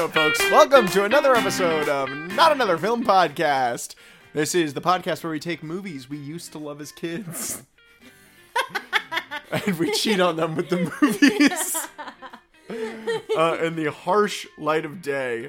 go, folks. Welcome to another episode of Not Another Film Podcast. This is the podcast where we take movies we used to love as kids and we cheat on them with the movies in the harsh light of day.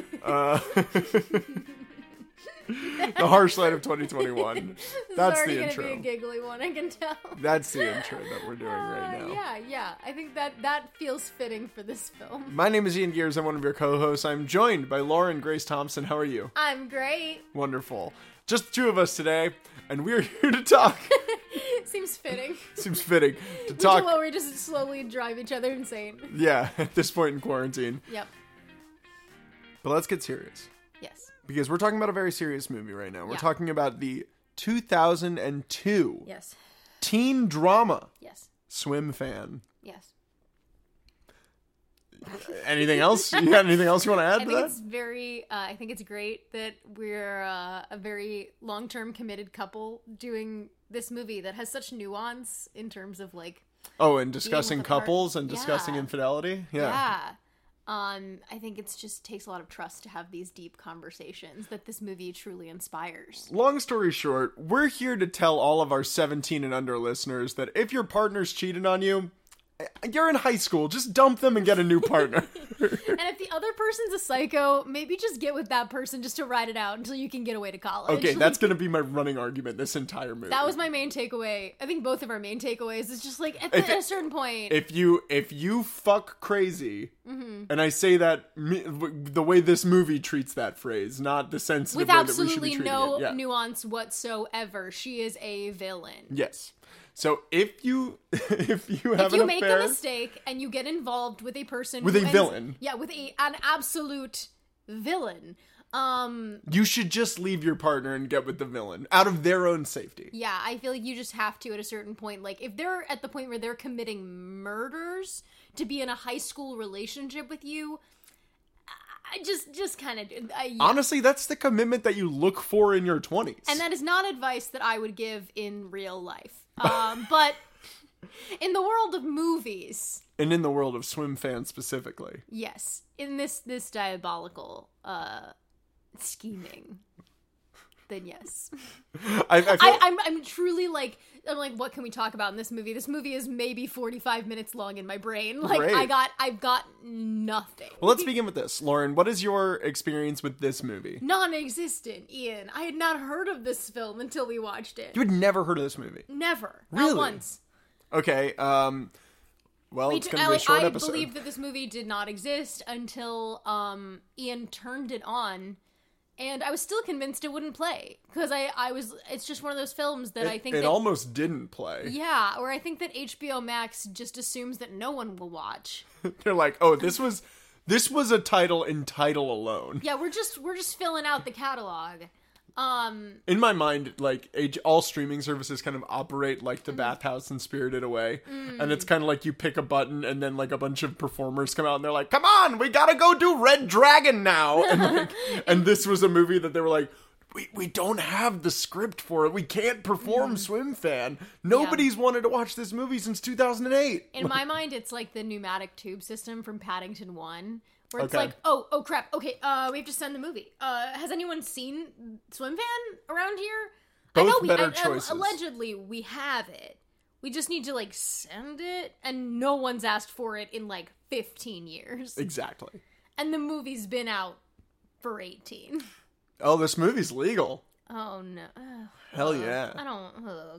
The harsh light of 2021. That's the intro. Gonna be a giggly one, I can tell. That's the intro that we're doing right now. Yeah. I think that feels fitting for this film. My name is Ian Gears. I'm one of your co-hosts. I'm joined by Lauren Grace Thompson. How are you? I'm great. Wonderful. Just the two of us today, and we're here to talk. Seems fitting. Seems fitting to talk. While we just slowly drive each other insane. Yeah, at this point in quarantine. Yep. But let's get serious. Yes. Because we're talking about a very serious movie right now. We're talking about the 2002 teen drama Swim Fan. Yes. Anything else? You got anything else you want to add to that? I think it's great that we're a very long-term committed couple doing this movie that has such nuance in terms of like... Oh, and discussing couples and discussing infidelity? Yeah. I think it just takes a lot of trust to have these deep conversations that this movie truly inspires. Long story short, we're here to tell all of our 17 and under listeners that if your partner's cheated on you, you're in high school, just dump them and get a new partner. And if the other person's a psycho, maybe just get with that person just to ride it out until you can get away to college. Okay, that's going to be my running argument this entire movie. That was my main takeaway. I think both of our main takeaways is just like, at a certain point... If you fuck crazy, and I say that the way this movie treats that phrase, not the sensitive way that we should be treating it. With absolutely no nuance whatsoever, she is a villain. Yes. So if you make a mistake and you get involved with a person with a villain, with an absolute villain, you should just leave your partner and get with the villain out of their own safety. Yeah, I feel like you just have to at a certain point. Like if they're at the point where they're committing murders to be in a high school relationship with you, I just kind of... Honestly, that's the commitment that you look for in your 20s. And that is not advice that I would give in real life. But in the world of movies... And in the world of Swim Fan specifically. Yes. In this diabolical scheming... Then yes. I'm truly like, what can we talk about in this movie? This movie is maybe 45 minutes long in my brain. Like, great. I've got nothing. Well, let's begin with this. Lauren, what is your experience with this movie? Non-existent, Ian. I had not heard of this film until we watched it. You had never heard of this movie? Never. Really? Not once. Okay, well, it's going to be a short episode. I believe that this movie did not exist until Ian turned it on. And I was still convinced it wouldn't play. Because it's just one of those films that I think it almost didn't play. Yeah, or I think that HBO Max just assumes that no one will watch. They're like, oh, this was a title in title alone. Yeah, we're just filling out the catalog. In my mind, like, all streaming services kind of operate like the Bathhouse and Spirited Away. And it's kind of like you pick a button and then like a bunch of performers come out and they're like, come on, we gotta go do Red Dragon now. And, and this was a movie that they were like, we don't have the script for it. We can't perform Swim Fan. Nobody's wanted to watch this movie since 2008. In my mind, it's like the pneumatic tube system from Paddington 1. Where it's like, oh crap, okay, we have to send the movie. Has anyone seen Swim Fan around here? Both better choices. Allegedly, we have it. We just need to, like, send it, and no one's asked for it in, like, 15 years. Exactly. And the movie's been out for 18. Oh, this movie's legal. Oh, no. Hell yeah. Oh,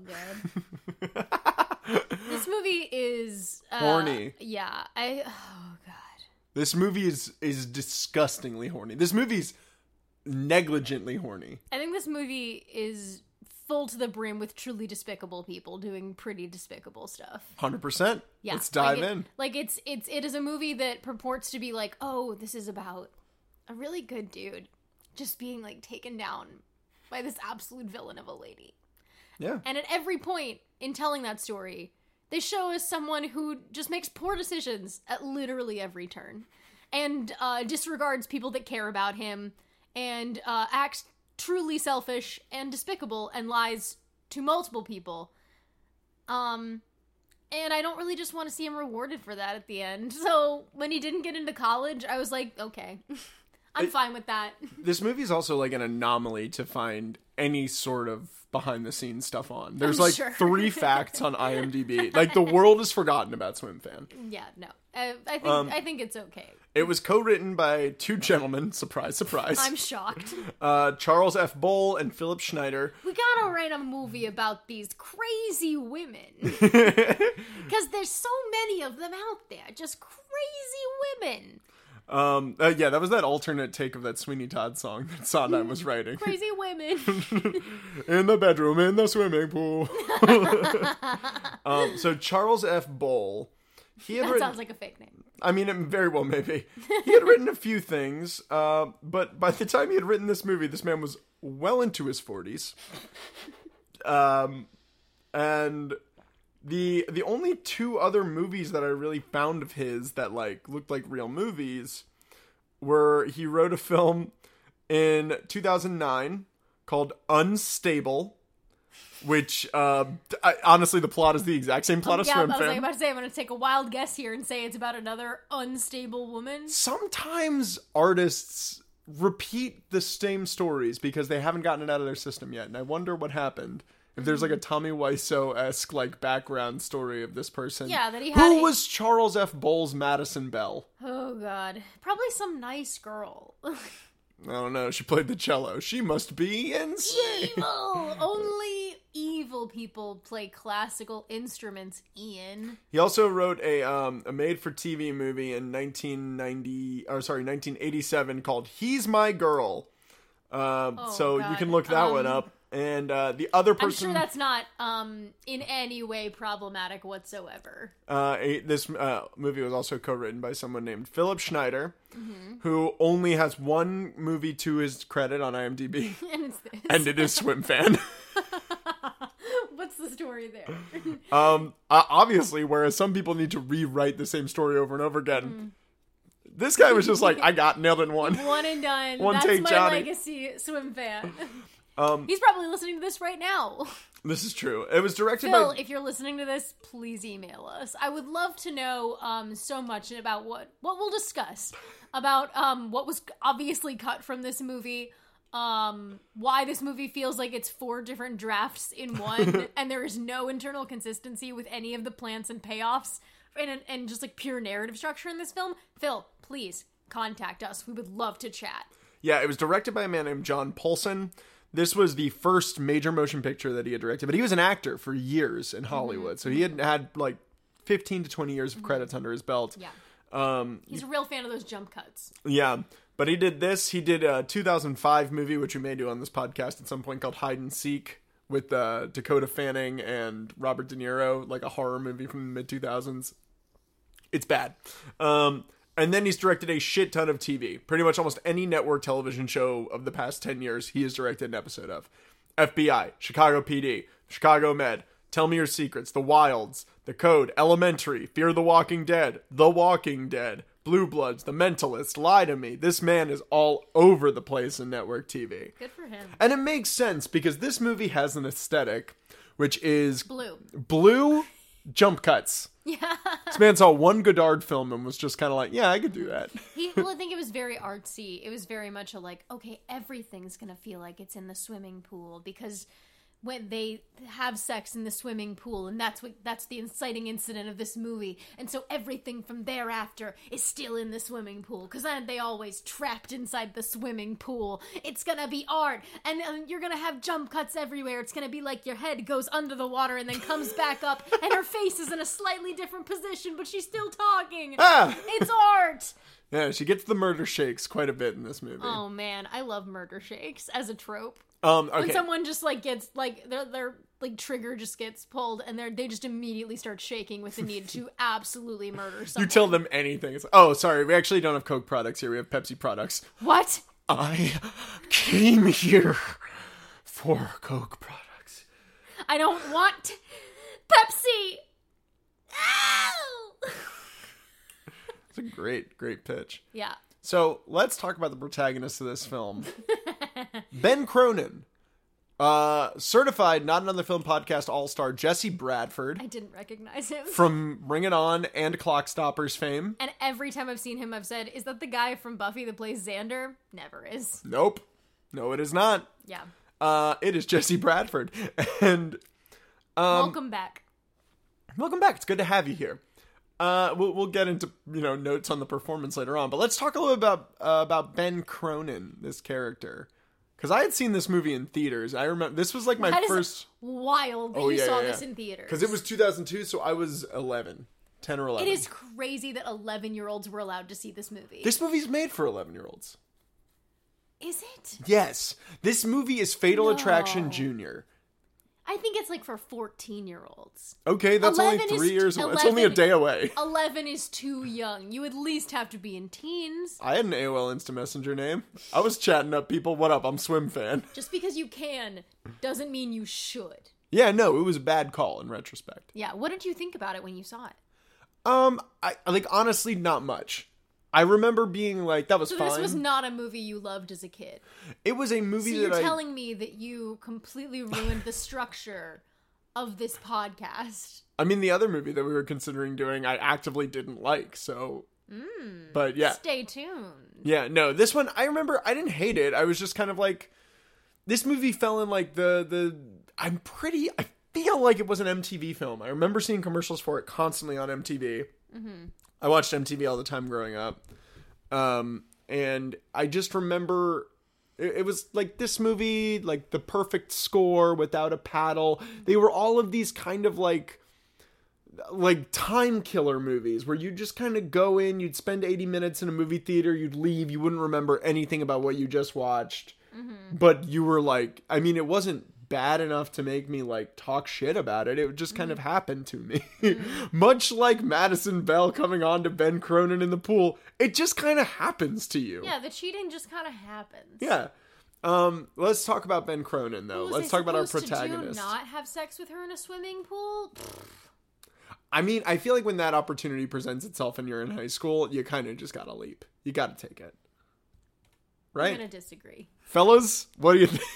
God. This movie is... horny. Yeah, oh, God. This movie is disgustingly horny. This movie's negligently horny. I think this movie is full to the brim with truly despicable people doing pretty despicable stuff. 100%. Yeah. Let's dive in. Like, it is a movie that purports to be like, oh, this is about a really good dude just being, like, taken down by this absolute villain of a lady. Yeah. And at every point in telling that story... They show us someone who just makes poor decisions at literally every turn. And disregards people that care about him. And acts truly selfish and despicable and lies to multiple people. And I don't really just want to see him rewarded for that at the end. So when he didn't get into college, I was like, okay, I'm fine with that. This movie is also like an anomaly to find any sort of behind the scenes stuff on. There's I'm like sure. 3 facts on IMDb. Like the world is forgotten about Swim Fan. Yeah, no. I think it's okay. It was co-written by 2 gentlemen. Surprise, surprise. I'm shocked. Charles F. Bowl and Philip Schneider. We gotta write a movie about these crazy women. Because there's so many of them out there. Just crazy women. Yeah, that was that alternate take of that Sweeney Todd song that Sondheim was writing. Crazy women. In the bedroom, in the swimming pool. So Charles F. Bowl, he had That sounds like a fake name. I mean, it very well maybe. He had written a few things, but by the time he had written this movie, this man was well into his 40s. And the only 2 other movies that I really found of his that like looked like real movies were he wrote a film in 2009 called Unstable, which honestly the plot is the exact same plot of Swim I was Fan. like, about to say, I'm going to take a wild guess here and say it's about another unstable woman. Sometimes artists repeat the same stories because they haven't gotten it out of their system yet, and I wonder what happened. If there's like a Tommy Wiseau-esque like background story of this person. Yeah, that he had. Who was Charles F. Bowles Madison Bell? Oh God, probably some nice girl. I don't know. She played the cello. She must be insane. Evil. Only evil people play classical instruments, Ian. He also wrote a made-for-TV movie in 1987 called He's My Girl. So God. you can look that one up. And the other person... I'm sure that's not in any way problematic whatsoever. This movie was also co-written by someone named Philip Schneider, who only has 1 movie to his credit on IMDb. And it's this. And it is Swim Fan. What's the story there? Obviously, whereas some people need to rewrite the same story over and over again. This guy was just like, I nailed it in one. One and done. One That's take, my Johnny. legacy, Swim Fan. He's probably listening to this right now. This is true. It was directed Phil, by... if you're listening to this, please email us. I would love to know so much about what we'll discuss. About what was obviously cut from this movie. Why this movie feels like it's 4 different drafts in one. And there is no internal consistency with any of the plans and payoffs. And just like pure narrative structure in this film. Phil, please contact us. We would love to chat. Yeah, it was directed by a man named John Polson. This was the first major motion picture that he had directed, but he was an actor for years in Hollywood, so he had like 15 to 20 years of credits under his belt. Yeah. He's a real fan of those jump cuts. Yeah, but he did this. He did a 2005 movie, which we may do on this podcast at some point, called Hide and Seek, with Dakota Fanning and Robert De Niro, like a horror movie from the mid-2000s. It's bad. And then he's directed a shit ton of TV. Pretty much almost any network television show of the past 10 years, he has directed an episode of. FBI, Chicago PD, Chicago Med, Tell Me Your Secrets, The Wilds, The Code, Elementary, Fear the Walking Dead, The Walking Dead, Blue Bloods, The Mentalist, Lie to Me. This man is all over the place in network TV. Good for him. And it makes sense because this movie has an aesthetic, which is... Blue jump cuts. Yeah. This man saw one Godard film and was just kind of like, yeah, I could do that. I think it was very artsy. It was very much a like, okay, everything's going to feel like it's in the swimming pool because when they have sex in the swimming pool, and that's the inciting incident of this movie. And so everything from thereafter is still in the swimming pool because aren't they always trapped inside the swimming pool? It's going to be art, and you're going to have jump cuts everywhere. It's going to be like your head goes under the water and then comes back up, and her face is in a slightly different position, but she's still talking. It's art. Yeah, she gets the murder shakes quite a bit in this movie. Oh man, I love murder shakes as a trope. Okay. When someone just like gets like their like trigger just gets pulled and they just immediately start shaking with the need to absolutely murder someone. You tell them anything. It's like, oh, sorry, we actually don't have Coke products here. We have Pepsi products. What? I came here for Coke products. I don't want Pepsi. Ow! It's a great pitch. Yeah. So let's talk about the protagonist of this film. Ben Cronin. Certified Not Another Film Podcast All-Star Jesse Bradford. I didn't recognize him. From Ring It On and Clockstoppers fame. And every time I've seen him, I've said, is that the guy from Buffy that plays Xander? Never is. Nope. No, it is not. Yeah. It is Jesse Bradford. And welcome back. Welcome back. It's good to have you here. We'll get into notes on the performance later on, but let's talk a little bit about Ben Cronin, this character, because I had seen this movie in theaters. I remember this was like my first. Wild that you saw this in theaters, because it was 2002, so I was 10 or 11. It is crazy that 11-year-olds were allowed to see this movie. This movie's made for 11-year-olds. Is it? Yes, this movie is Fatal Attraction Jr. I think it's like for 14-years. Okay, that's only 3 years away. It's only a day away. 11 is too young. You at least have to be in teens. I had an AOL Instant Messenger name. I was chatting up people. What up? I'm Swim Fan. Just because you can doesn't mean you should. Yeah, no, it was a bad call in retrospect. Yeah, what did you think about it when you saw it? I honestly, not much. I remember being like, that was fine. So this was not a movie you loved as a kid. It was a movie so you're telling me that you completely ruined the structure of this podcast. I mean, the other movie that we were considering doing, I actively didn't like, so... But yeah. Stay tuned. Yeah, no, this one, I remember, I didn't hate it. I was just kind of like... This movie fell in like I feel like it was an MTV film. I remember seeing commercials for it constantly on MTV. Mm-hmm. I watched MTV all the time growing up. And I just remember it was like this movie, like The Perfect Score, Without a Paddle. They were all of these kind of like time killer movies where you just kind of go in, you'd spend 80 minutes in a movie theater, you'd leave, you wouldn't remember anything about what you just watched. Mm-hmm. But you were like, I mean, it wasn't bad enough to make me like talk shit about it. It just kind of happened to me. Much like Madison Bell coming on to Ben Cronin in the pool, it just kind of happens to you. Yeah, the cheating just kind of happens. Yeah. Let's talk about Ben Cronin though. Let's talk about our protagonist. To not have sex with her in a swimming pool? I mean, I feel like when that opportunity presents itself and you're in high school, you kind of just gotta leap. You gotta take it. Right? I'm gonna disagree. Fellas, what do you think?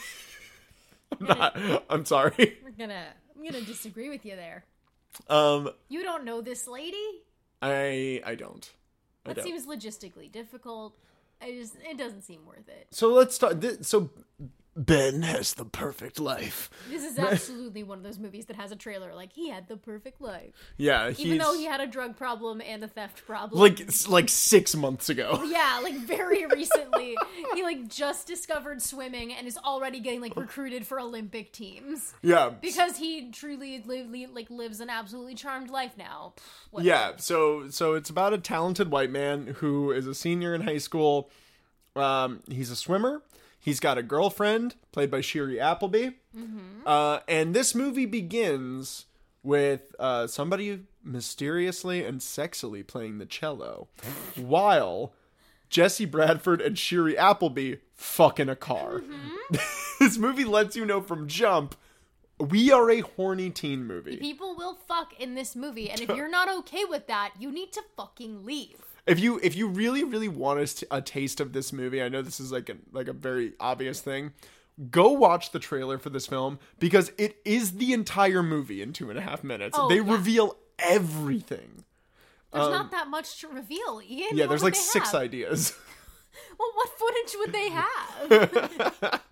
I'm sorry. I'm gonna disagree with you there. You don't know this lady? I don't. That seems logistically difficult. It doesn't seem worth it. So let's start. So Ben has the perfect life. This is absolutely one of those movies that has a trailer like he had the perfect life. Yeah, even though he had a drug problem and a theft problem. Like 6 months ago. Yeah, like very recently. He like just discovered swimming and is already getting like recruited for Olympic teams. Yeah. Because he truly lives an absolutely charmed life now. Yeah, so it's about a talented white man who is a senior in high school. He's a swimmer. He's got a girlfriend, played by Shiri Appleby. Mm-hmm. And this movie begins with somebody mysteriously and sexily playing the cello, while Jesse Bradford and Shiri Appleby fuck in a car. Mm-hmm. This movie lets you know from jump, we are a horny teen movie. People will fuck in this movie, and if you're not okay with that, you need to fucking leave. If you really, really want a taste of this movie, I know this is like a very obvious thing, go watch the trailer for this film, because it is the entire movie in 2.5 minutes. They reveal everything. There's not that much to reveal, Ian. Yeah, there's like 6 ideas. Well, what footage would they have?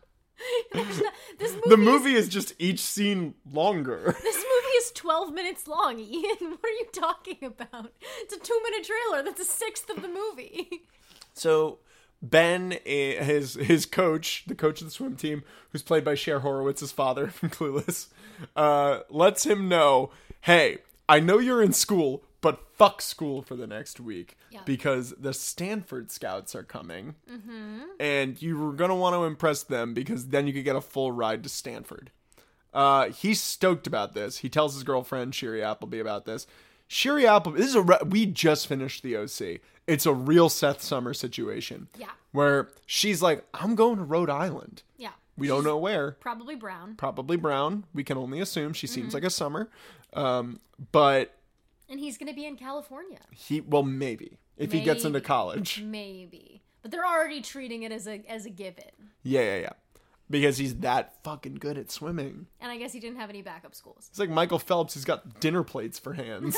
The movie is just each scene longer. This movie is 12 minutes long, Ian. What are you talking about? It's a 2-minute trailer. That's a sixth of the movie. So Ben, his coach, the coach of the swim team, who's played by Cher Horowitz's father from Clueless, lets him know, hey, I know you're in school, but fuck school for the next week. Yeah. Because the Stanford Scouts are coming. Mm-hmm. And you're going to want to impress them, because then you could get a full ride to Stanford. He's stoked about this. He tells his girlfriend, Shiri Appleby, about this. Shiri Appleby, we just finished the OC. It's a real Seth Summers situation. Yeah. Where she's like, I'm going to Rhode Island. Yeah. We don't know where. Probably Brown. We can only assume. She seems like a Summer. But... And he's going to be in California. Maybe. If he gets into college. Maybe. But they're already treating it as a given. Yeah. Because he's that fucking good at swimming. And I guess he didn't have any backup schools. It's like Michael Phelps, he's got dinner plates for hands.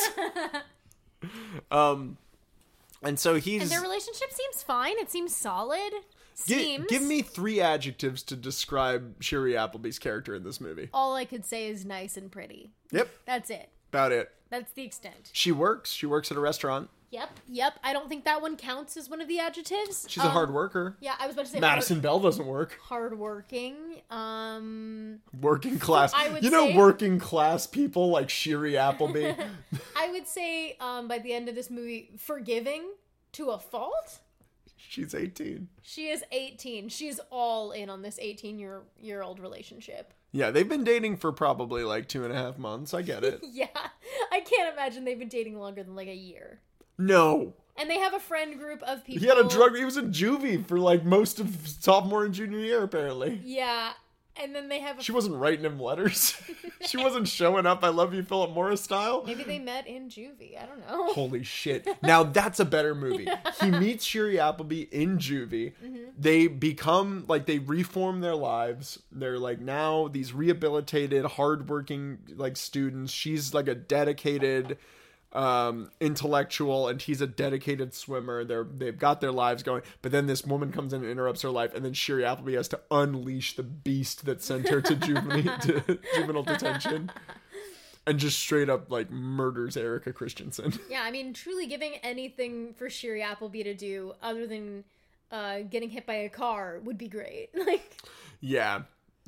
And so he's... And their relationship seems fine. It seems solid. Give me 3 adjectives to describe Shiri Appleby's character in this movie. All I could say is nice and pretty. Yep. That's it. About it. That's the extent. She works at a restaurant. Yep. I don't think that one counts as one of the adjectives. She's a hard worker. Yeah, I was about to say Madison Bell doesn't work. Hardworking. Working class. I would say, working class people like Shiri Appleby. I would say by the end of this movie, forgiving to a fault. She's 18. She is 18. She's all in on this 18-year-old relationship. Yeah, they've been dating for probably like 2.5 months. I get it. Yeah. I can't imagine they've been dating longer than like a year. No. And they have a friend group of people. He was in juvie for like most of sophomore and junior year, apparently. Yeah. And then they have She wasn't writing him letters. She wasn't showing up I love you Philip Morris style. Maybe they met in juvie. I don't know. Holy shit. Now that's a better movie. He meets Shiri Appleby in juvie. They become, like, they reform their lives. They're like now these rehabilitated, hardworking, like, students. She's like a dedicated intellectual, and he's a dedicated swimmer. They've got their lives going, but then this woman comes in and interrupts her life, and then Shiri Appleby has to unleash the beast that sent her to juvenile detention, and just straight up like murders Erica Christensen. Yeah, I mean, truly giving anything for Shiri Appleby to do other than getting hit by a car would be great. Like, yeah,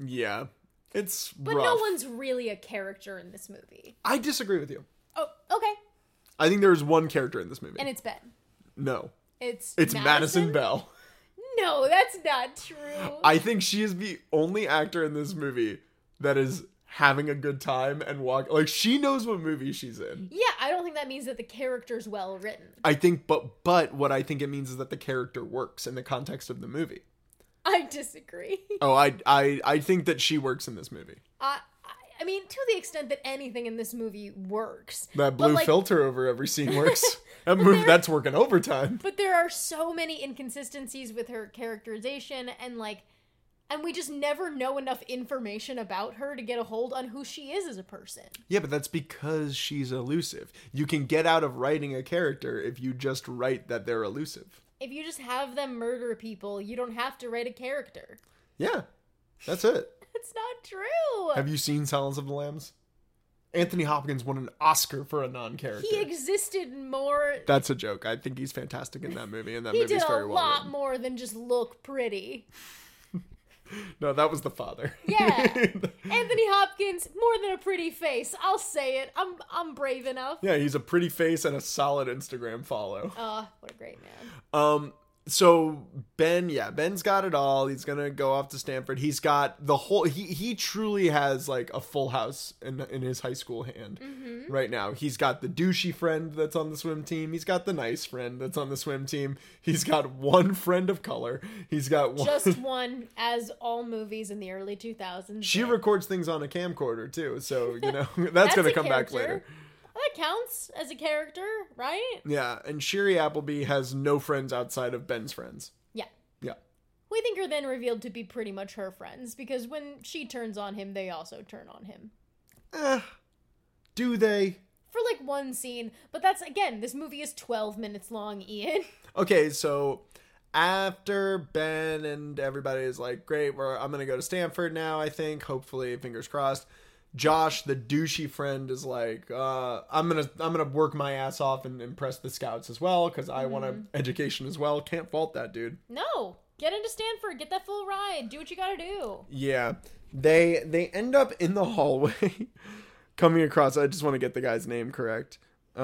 it's but rough. No one's really a character in this movie. I disagree with you. Oh, okay. I think there's one character in this movie. And it's Ben. No. It's Madison Bell. No, that's not true. I think she is the only actor in this movie that is having a good time and like she knows what movie she's in. Yeah, I don't think that means that the character's well written. I think but what I think it means is that the character works in the context of the movie. I disagree. Oh, I think that she works in this movie. I mean, to the extent that anything in this movie works. That blue filter over every scene works. That's working overtime. But there are so many inconsistencies with her characterization, and we just never know enough information about her to get a hold on who she is as a person. Yeah, but that's because she's elusive. You can get out of writing a character if you just write that they're elusive. If you just have them murder people, you don't have to write a character. Yeah, that's it. It's not true. Have you seen Silence of the Lambs? Anthony Hopkins won an Oscar for a non-character. He existed more. That's a joke. I think he's fantastic in that movie, and that movie's very well He did a lot written. more than just look pretty. No, that was the father. Yeah. Anthony Hopkins, more than a pretty face. I'll say it. I'm brave enough. Yeah, he's a pretty face and a solid Instagram follow. What a great man. So Ben's got it all. He's gonna go off to Stanford. He's got the whole. He truly has like a full house in his high school hand right now. He's got the douchey friend that's on the swim team. He's got the nice friend that's on the swim team. He's got one friend of color. He's got one. Just one, as all movies in the early 2000s. She records things on a camcorder too, so that's gonna come back later. That counts as a character, right? Yeah, and Shiri Appleby has no friends outside of Ben's friends. Yeah. Yeah. We think are then revealed to be pretty much her friends, because when she turns on him, they also turn on him. Do they? For like one scene, but that's, again, this movie is 12 minutes long, Ian. Okay, so after Ben and everybody is like, great, I'm gonna go to Stanford now, I think, hopefully, fingers crossed. Josh, the douchey friend, is like, I'm gonna work my ass off and impress the scouts as well, because I want an education as well. Can't fault that dude. No, get into Stanford, get that full ride, do what you gotta do. Yeah, they end up in the hallway, coming across. I just want to get the guy's name correct.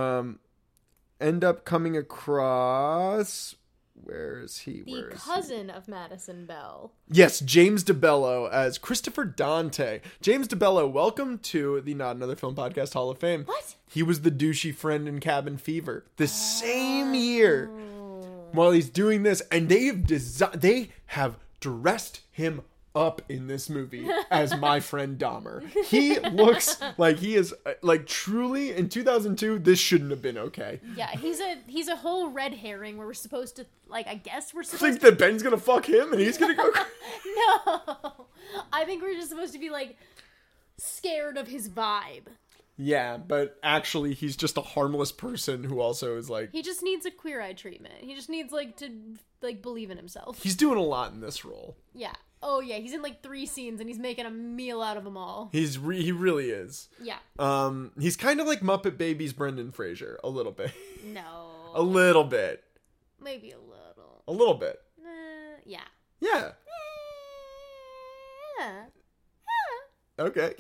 End up coming across. Where is he? The cousin of Madison Bell. Yes, James DeBello as Christopher Dante. James DeBello, welcome to the Not Another Film Podcast Hall of Fame. What? He was the douchey friend in Cabin Fever the same year while he's doing this, and they have dressed him up in this movie as my friend Dahmer. He looks like he is like truly in 2002. This shouldn't have been okay. Yeah, he's a whole red herring where we're supposed to, like, I guess we're supposed Think that Ben's gonna fuck him and he's gonna go. No, I think we're just supposed to be, like, scared of his vibe. Yeah, but actually he's just a harmless person who also is like... He just needs a Queer Eye treatment. He just needs, like, to, like, believe in himself. He's doing a lot in this role. Yeah. Oh, yeah, he's in, like, 3 scenes, and he's making a meal out of them all. He really is. Yeah. He's kind of like Muppet Babies Brendan Fraser, a little bit. No. A little bit. Maybe a little. A little bit. Yeah. Yeah. Yeah. Okay.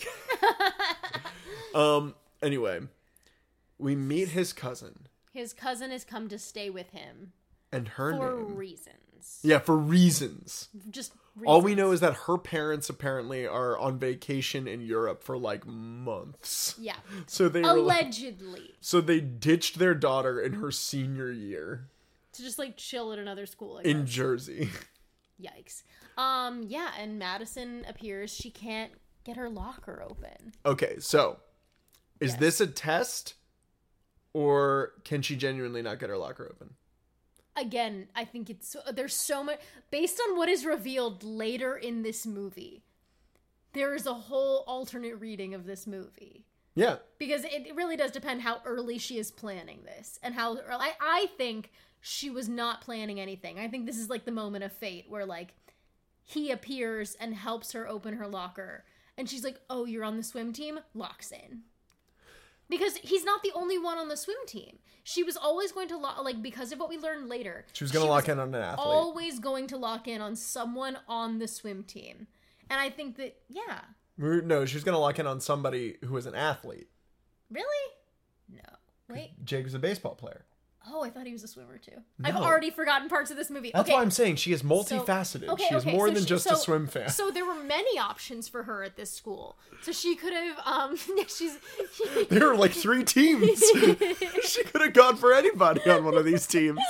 Anyway, we meet his cousin. His cousin has come to stay with him. And her for name... reasons. Yeah, for reasons. Just reasons. All we know is that her parents apparently are on vacation in Europe for like months. Yeah. So they allegedly. So they ditched their daughter in her senior year. To just like chill at another school. In Jersey. Yikes. Yeah, and Madison appears. She can't get her locker open. Okay, so is this a test? Or can she genuinely not get her locker open? Again, I think there's so much based on what is revealed later in this movie. There is a whole alternate reading of this movie. Yeah. Because it really does depend how early she is planning this and how I think she was not planning anything. I think this is like the moment of fate where like he appears and helps her open her locker and she's like, "Oh, you're on the swim team?" Locks in. Because he's not the only one on the swim team. She was always going to because of what we learned later. She was going to lock in on an athlete. Always going to lock in on someone on the swim team. And I think that, yeah. No, she was going to lock in on somebody who was an athlete. Really? No. Wait. Jake was a baseball player. Oh, I thought he was a swimmer too. No. I've already forgotten parts of this movie. That's why I'm saying she is multifaceted. She is more than just a swim fan. So there were many options for her at this school. So she could have, there were like 3 teams. She could have gone for anybody on one of these teams.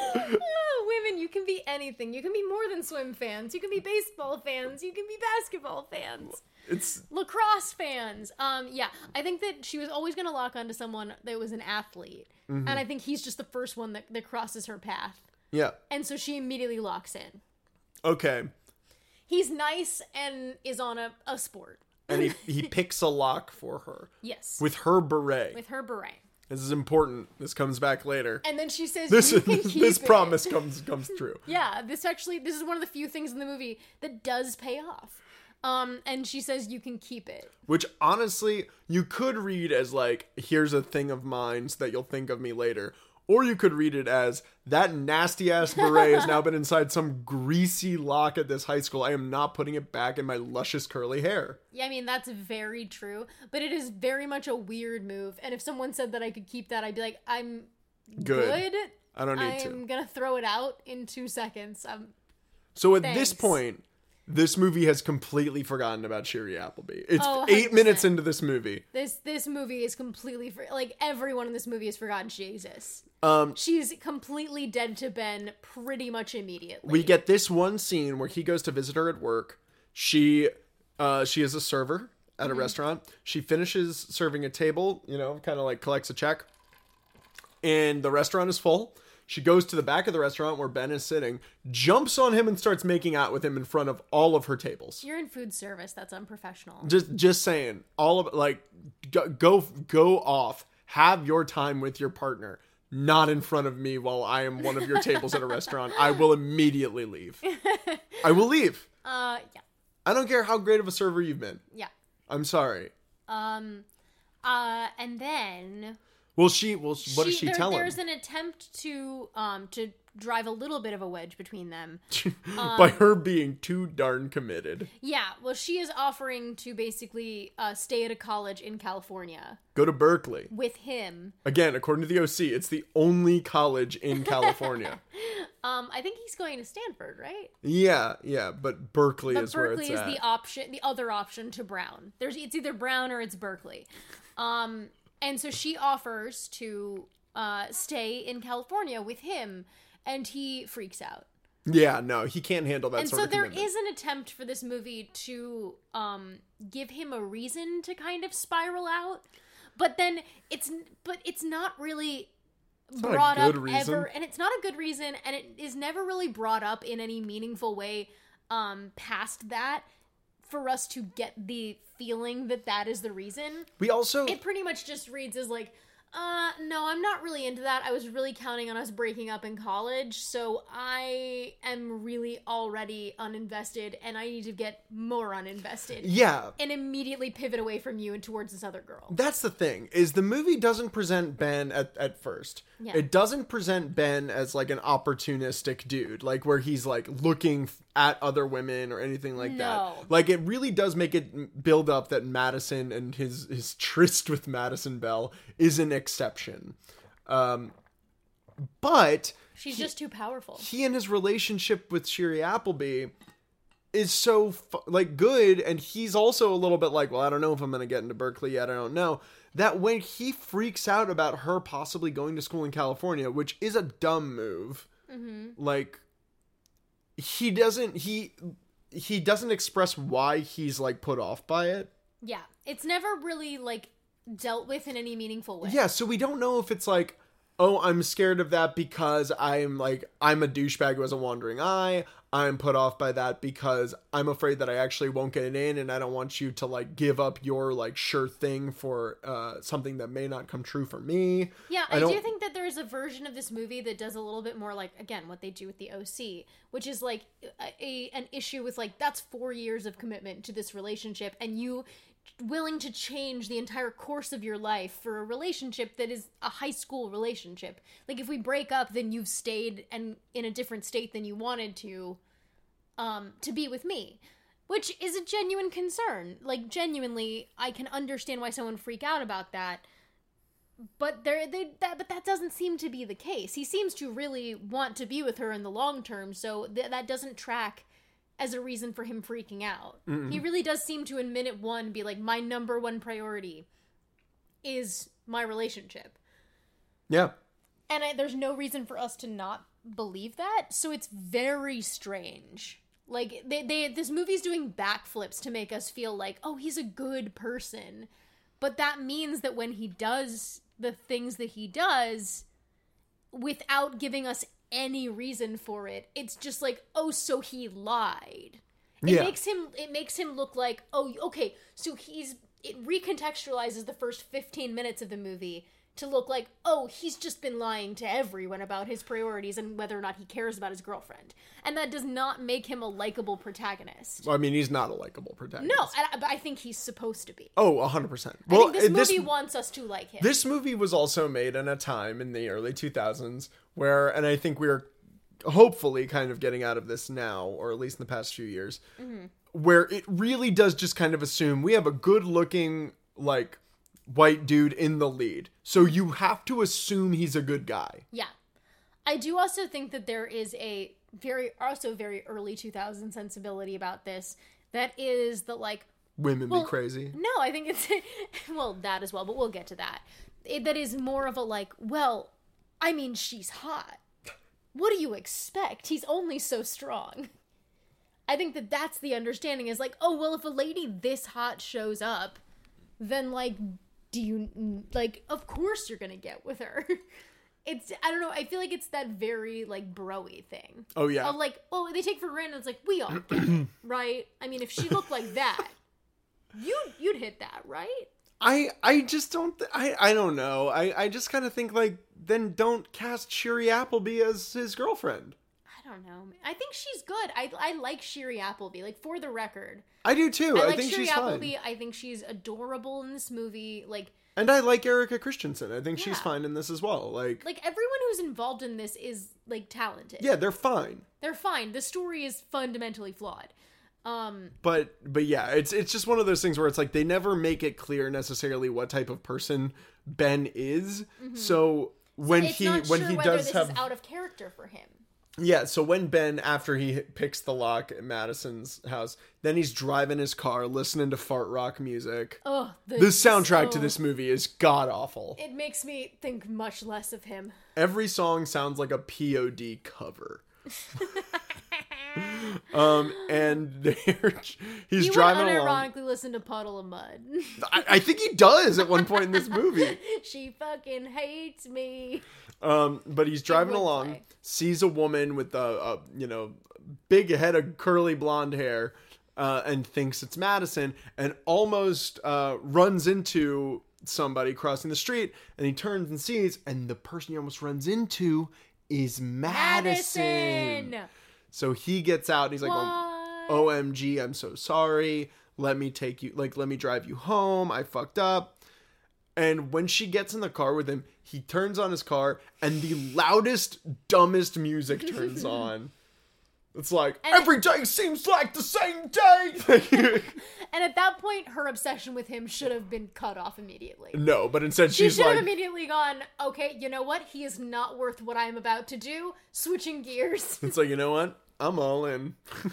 Women, you can be anything. You can be more than swim fans. You can be baseball fans. You can be basketball fans. It's lacrosse fans. Yeah, I think that she was always going to lock onto someone that was an athlete. Mm-hmm. And I think he's just the first one that crosses her path. Yeah. And so she immediately locks in. Okay. He's nice and is on a sport. And he picks a lock for her. Yes. With her beret. With her beret. This is important. This comes back later. And then she says, this keep promise comes true. Yeah, this is one of the few things in the movie that does pay off. And she says you can keep it. Which honestly, you could read as like, here's a thing of mine so that you'll think of me later. Or you could read it as, that nasty ass beret has now been inside some greasy lock at this high school. I am not putting it back in my luscious curly hair. Yeah, I mean, that's very true. But it is very much a weird move. And if someone said that I could keep that, I'd be like, I'm good. I don't need to. I'm going to throw it out in 2 seconds. So at this point, this movie has completely forgotten about Shiri Appleby. It's 8 minutes into this movie. This movie is completely everyone in this movie has forgotten she exists. She's completely dead to Ben pretty much immediately. We get this one scene where he goes to visit her at work. She is a server at a restaurant. She finishes serving a table, kind of like collects a check. And the restaurant is full. She goes to the back of the restaurant where Ben is sitting, jumps on him and starts making out with him in front of all of her tables. You're in food service. That's unprofessional. Just saying. All of go off. Have your time with your partner. Not in front of me while I am one of your tables at a restaurant. I will immediately leave. I will leave. Yeah. I don't care how great of a server you've been. Yeah. I'm sorry. And then... What does she tell him? There's an attempt to drive a little bit of a wedge between them. By her being too darn committed. Yeah, well, she is offering to basically stay at a college in California. Go to Berkeley. With him. Again, according to the OC, it's the only college in California. I think he's going to Stanford, right? Yeah, but Berkeley is where it's at. Berkeley is the other option to Brown. It's either Brown or it's Berkeley. And so she offers to stay in California with him, and he freaks out. Yeah, no, he can't handle that sort of commitment. And so there is an attempt for this movie to give him a reason to kind of spiral out, but then it's not really brought up ever, and it's not a good reason, and it is never really brought up in any meaningful way past that for us to get the feeling that is the reason. We also... It pretty much just reads as like, no, I'm not really into that. I was really counting on us breaking up in college, so I am really already uninvested, and I need to get more uninvested. Yeah. And immediately pivot away from you and towards this other girl. That's the thing, is the movie doesn't present Ben at first. Yeah. It doesn't present Ben as, like, an opportunistic dude, like, where he's, like, looking at other women or anything like that. Like, it really does make it build up that Madison and his tryst with Madison Bell is an exception. But... She's just too powerful. He and his relationship with Shiri Appleby is so, good, and he's also a little bit like, well, I don't know if I'm going to get into Berkeley yet, I don't know. That when he freaks out about her possibly going to school in California, which is a dumb move, like, he doesn't express why he's, like, put off by it. Yeah. It's never really, like, dealt with in any meaningful way. Yeah, so we don't know if it's like, oh, I'm scared of that because I'm a douchebag who has a wandering eye. I'm put off by that because I'm afraid that I actually won't get it in, and I don't want you to, like, give up your, like, sure thing for something that may not come true for me. Yeah, I do think that there is a version of this movie that does a little bit more like, again, what they do with the OC, which is, like, an issue with, like, that's 4 years of commitment to this relationship, and you willing to change the entire course of your life for a relationship that is a high school relationship. Like, if we break up, then you've stayed and in a different state than you wanted to be with me, which is a genuine concern. Like, genuinely, I can understand why someone freak out about that, but that doesn't seem to be the case. He seems to really want to be with her in the long term, so that doesn't track as a reason for him freaking out. Mm-mm. He really does seem to, in minute one, be like, my number one priority is my relationship. Yeah. And there's no reason for us to not believe that, so it's very strange. Like, this movie's doing backflips to make us feel like, oh, he's a good person. But that means that when he does the things that he does, without giving us any reason for it, it's just like, oh, so he lied. It makes him look like, oh, okay, so it recontextualizes the first 15 minutes of the movie to look like, oh, he's just been lying to everyone about his priorities and whether or not he cares about his girlfriend. And that does not make him a likable protagonist. Well, I mean, he's not a likable protagonist. No, but I think he's supposed to be. Oh, 100%. Well, I think this movie wants us to like him. This movie was also made in a time in the early 2000s where, and I think we're hopefully kind of getting out of this now, or at least in the past few years, where it really does just kind of assume we have a good-looking, like, white dude in the lead. So you have to assume he's a good guy. Yeah. I do also think that there is a very early 2000 sensibility about this that is the, like, women be crazy. No, I think it's well, that as well, but we'll get to that. That is more of a, like, well, I mean, she's hot. What do you expect? He's only so strong. I think that that's the understanding, is like, oh, well, if a lady this hot shows up, then, like, do you, like, of course you're gonna get with her. It's, I don't know, I feel like it's that very, like, bro-y thing. Oh, yeah. Of, like, oh, they take for granted, it's like, we all get it, right? I mean, if she looked like that, you'd hit that, right? I just don't, I don't know. I just kind of think, like, then don't cast Shiri Appleby as his girlfriend. I don't know. I think she's good. I like Shiri Appleby, like, for the record. I do too. I think Shiri she's Appleby. fine. I think she's adorable in this movie. Like, and I like Erica Christensen. I think she's fine in this as well. Like everyone who's involved in this is, like, talented. Yeah, they're fine. They're fine. The story is fundamentally flawed. But yeah, it's just one of those things where it's like they never make it clear necessarily what type of person Ben is. Mm-hmm. So when it's he not when sure he whether does this have is out of character for him. Yeah, so when Ben, after he picks the lock at Madison's house, then he's driving his car, listening to fart rock music. Oh, the soundtrack to this movie is god-awful. It makes me think much less of him. Every song sounds like a POD cover. And he's driving along. He would unironically listen to Puddle of Mud. I think he does at one point in this movie. She fucking hates me. But he's driving along, sees a woman with a big head of curly blonde hair, and thinks it's Madison, and almost runs into somebody crossing the street, and he turns and sees, and the person he almost runs into is Madison. So he gets out and he's like, OMG, I'm so sorry. Let me drive you home. I fucked up. And when she gets in the car with him, he turns on his car and the loudest, dumbest music turns on. It's like, every day seems like the same day. And at that point, her obsession with him should have been cut off immediately. No, but instead she should have like... immediately gone, okay, you know what? He is not worth what I'm about to do. Switching gears. It's like, you know what? I'm all in.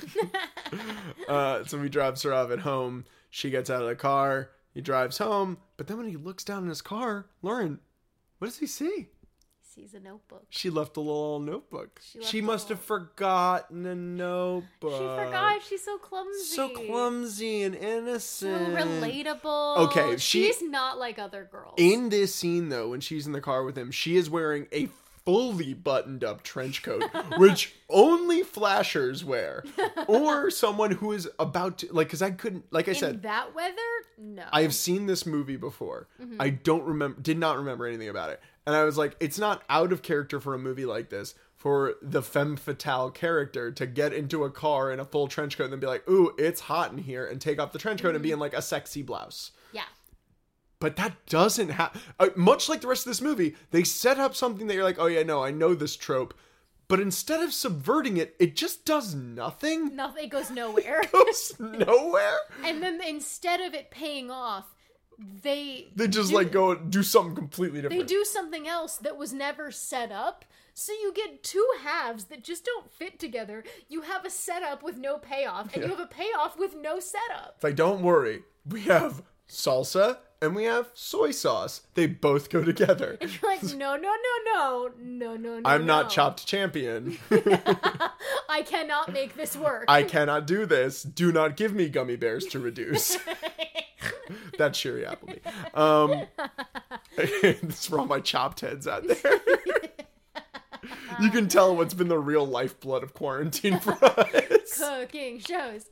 So he drops her off at home. She gets out of the car. He drives home. But then when he looks down in his car, Lauren, what does he see? He sees a notebook. She left a little notebook. She must have forgotten a notebook. She forgot. She's so clumsy. So clumsy and innocent. So relatable. Okay, she's not like other girls. In this scene, though, when she's in the car with him, she is wearing a fully buttoned up trench coat, which only flashers wear, or someone who is about to, like, because I couldn't, like I said, in that weather, no. I have seen this movie before. Mm-hmm. I did not remember anything about it, and I was like, it's not out of character for a movie like this for the femme fatale character to get into a car in a full trench coat and then be like, ooh, it's hot in here, and take off the trench coat and be in like a sexy blouse. Yeah. But that doesn't happen. Much like the rest of this movie, they set up something that you're like, oh yeah, no, I know this trope. But instead of subverting it, it just does nothing. Nothing. It goes nowhere. It goes nowhere. And then instead of it paying off, they just like go and do something completely different. They do something else that was never set up. So you get two halves that just don't fit together. You have a setup with no payoff, and you have a payoff with no setup. It's like, don't worry. We have salsa and we have soy sauce. They both go together. And you're like, no. I'm not Chopped Champion. I cannot make this work. I cannot do this. Do not give me gummy bears to reduce. That's Sherry Appleby. This for all my chopped heads out there. You can tell what's been the real lifeblood of quarantine for us. Cooking shows.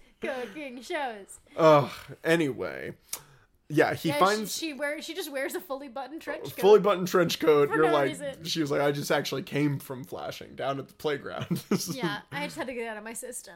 Anyway. Yeah, he finds... She just wears a fully buttoned trench coat. Fully buttoned trench coat. For You're no like... reason. She was like, I just actually came from flashing down at the playground. Yeah, I just had to get it out of my system.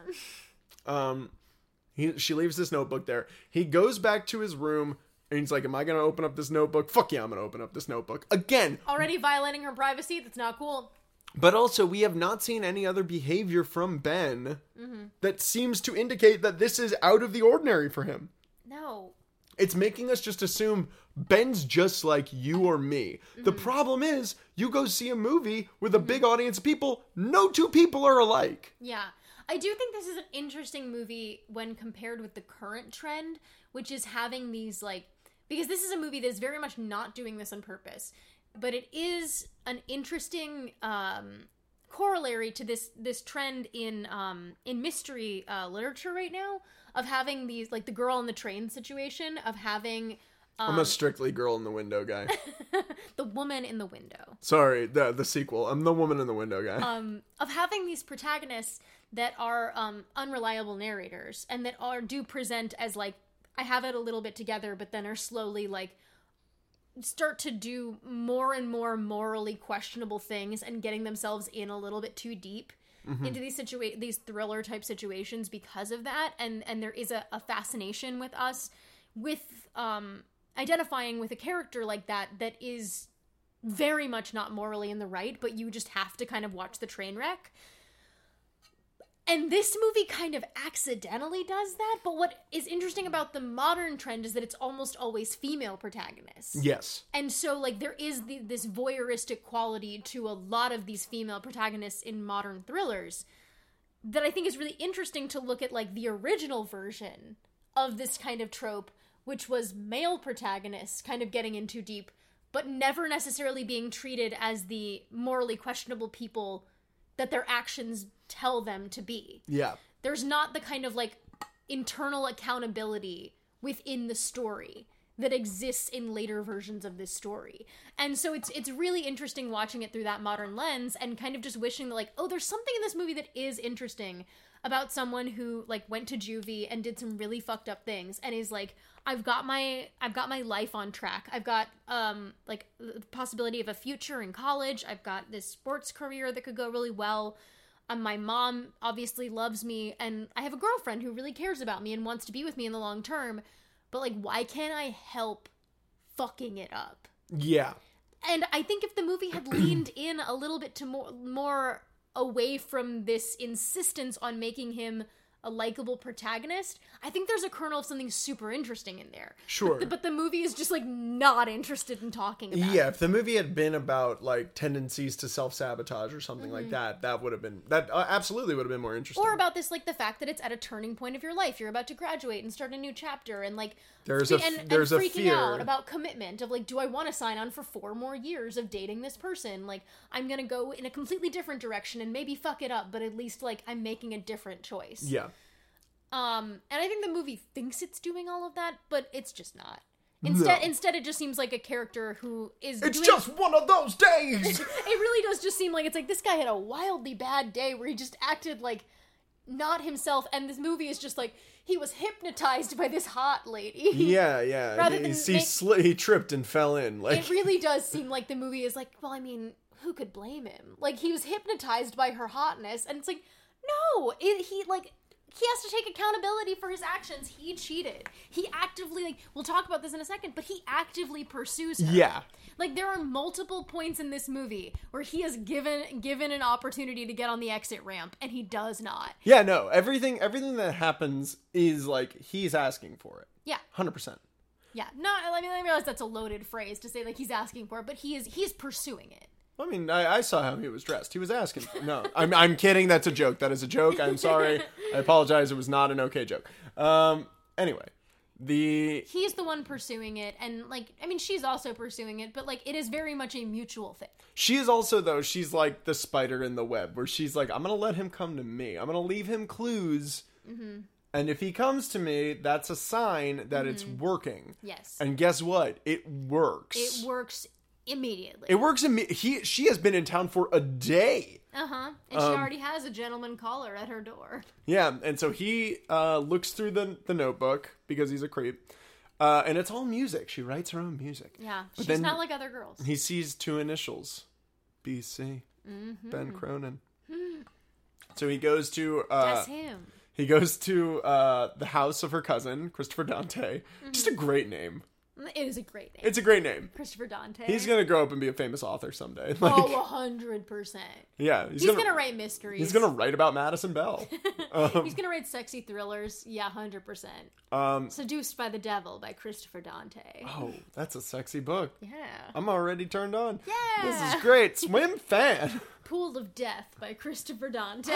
She leaves this notebook there. He goes back to his room, and he's like, am I going to open up this notebook? Fuck yeah, I'm going to open up this notebook. Again. Already violating her privacy? That's not cool. But also, we have not seen any other behavior from Ben that seems to indicate that this is out of the ordinary for him. No. It's making us just assume Ben's just like you or me. The problem is, you go see a movie with a big audience of people, no two people are alike. Yeah. I do think this is an interesting movie when compared with the current trend, which is having these, like... Because this is a movie that is very much not doing this on purpose. But it is an interesting corollary to this trend in mystery literature right now, of having these, like the girl in the train situation, of having... I'm a strictly girl in the window guy. The woman in the window. Sorry, the sequel. I'm the woman in the window guy. Of having these protagonists that are unreliable narrators, and that do present as, like, I have it a little bit together, but then are slowly, like, start to do more and more morally questionable things and getting themselves in a little bit too deep into these thriller type situations because of that. And there is a fascination with us with identifying with a character like that is very much not morally in the right, but you just have to kind of watch the train wreck. And this movie kind of accidentally does that, but what is interesting about the modern trend is that it's almost always female protagonists. Yes. And so, like, there is this voyeuristic quality to a lot of these female protagonists in modern thrillers that I think is really interesting to look at, like, the original version of this kind of trope, which was male protagonists kind of getting in too deep, but never necessarily being treated as the morally questionable people that their actions tell them to be. Yeah. There's not the kind of, like, internal accountability within the story that exists in later versions of this story. And so it's really interesting watching it through that modern lens and kind of just wishing that, like, oh, there's something in this movie that is interesting about someone who, like, went to juvie and did some really fucked up things and is like, I've got my life on track. I've got like the possibility of a future in college. I've got this sports career that could go really well. My mom obviously loves me, and I have a girlfriend who really cares about me and wants to be with me in the long term. But, like, why can't I help fucking it up? Yeah. And I think if the movie had leaned in a little bit to more away from this insistence on making him a likable protagonist, I think there's a kernel of something super interesting in there. Sure. But the movie is just, like, not interested in talking about Yeah, it. if the movie had been about, like, tendencies to self-sabotage or something like that, that would have been, that absolutely would have been more interesting. Or about this, like, the fact that it's at a turning point of your life. You're about to graduate and start a new chapter, and, like, there's and a freaking fear out about commitment of, like, do I want to sign on for 4 more years of dating this person? Like, I'm gonna go in a completely different direction and maybe fuck it up, but at least, like, I'm making a different choice. Yeah. And I think the movie thinks it's doing all of that, but it's just not. No. Instead, it just seems like a character who is It's doing... just one of those days! It really does just seem like it's like this guy had a wildly bad day where he just acted like not himself, and this movie is just like he was hypnotized by this hot lady. Yeah. Rather than He tripped and fell in. Like, it really does seem like the movie is like, well, I mean, who could blame him? Like, he was hypnotized by her hotness, and it's like, no, he has to take accountability for his actions. He cheated. He actively, like, we'll talk about this in a second, but he actively pursues her. Yeah. Like, there are multiple points in this movie where he is given an opportunity to get on the exit ramp, and he does not. Yeah, no, everything that happens is, like, he's asking for it. Yeah. 100%. Yeah. No, I mean, I realize that's a loaded phrase to say, like, he's asking for it, but he is pursuing it. I mean, I saw how he was dressed. He was asking. No, I'm kidding. That's a joke. That is a joke. I'm sorry. I apologize. It was not an okay joke. Anyway, he's the one pursuing it, and, like, I mean, she's also pursuing it, but, like, it is very much a mutual thing. She is also, though, she's like the spider in the web, where she's like, I'm gonna let him come to me. I'm gonna leave him clues. Mm-hmm. And if he comes to me, that's a sign that it's working. Yes. And guess what? It works. It works immediately. It works. She has been in town for a day. And she already has a gentleman caller at her door. Yeah, and so he looks through the notebook because he's a creep, and it's all music. She writes her own music. Yeah, But she's then not like other girls. He sees 2 initials, BC, Ben Cronin. So he goes to That's him. He goes to the house of her cousin, Christopher Dante. Just a great name. It is a great name. It's a great name. Christopher Dante. He's gonna grow up and be a famous author someday. Like, 100%. Yeah, He's gonna write mysteries. He's gonna write about Madison Bell. He's gonna write sexy thrillers. Yeah, 100%. Seduced by the Devil by Christopher Dante. Oh, that's a sexy book. Yeah. I'm already turned on. Yeah. This is great. Swim fan. Pool of Death by Christopher Dante.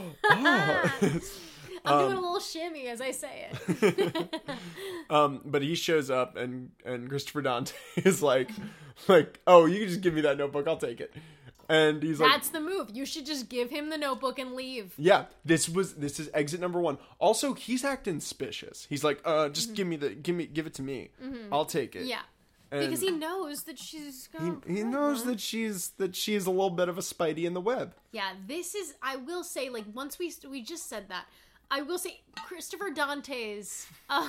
Oh. I'm doing a little shimmy as I say it. But he shows up and Christopher Dante is like, oh, you can just give me that notebook. I'll take it. And he's like, that's the move. You should just give him the notebook and leave. yeah, this is exit number 1. Also, he's acting suspicious. He's like, just give it to me. I'll take it. Yeah. And Because he knows that she's he knows that she's a little bit of a Spidey in the web. Yeah, this is, I will say, like, once we just said that, I will say Christopher Dante's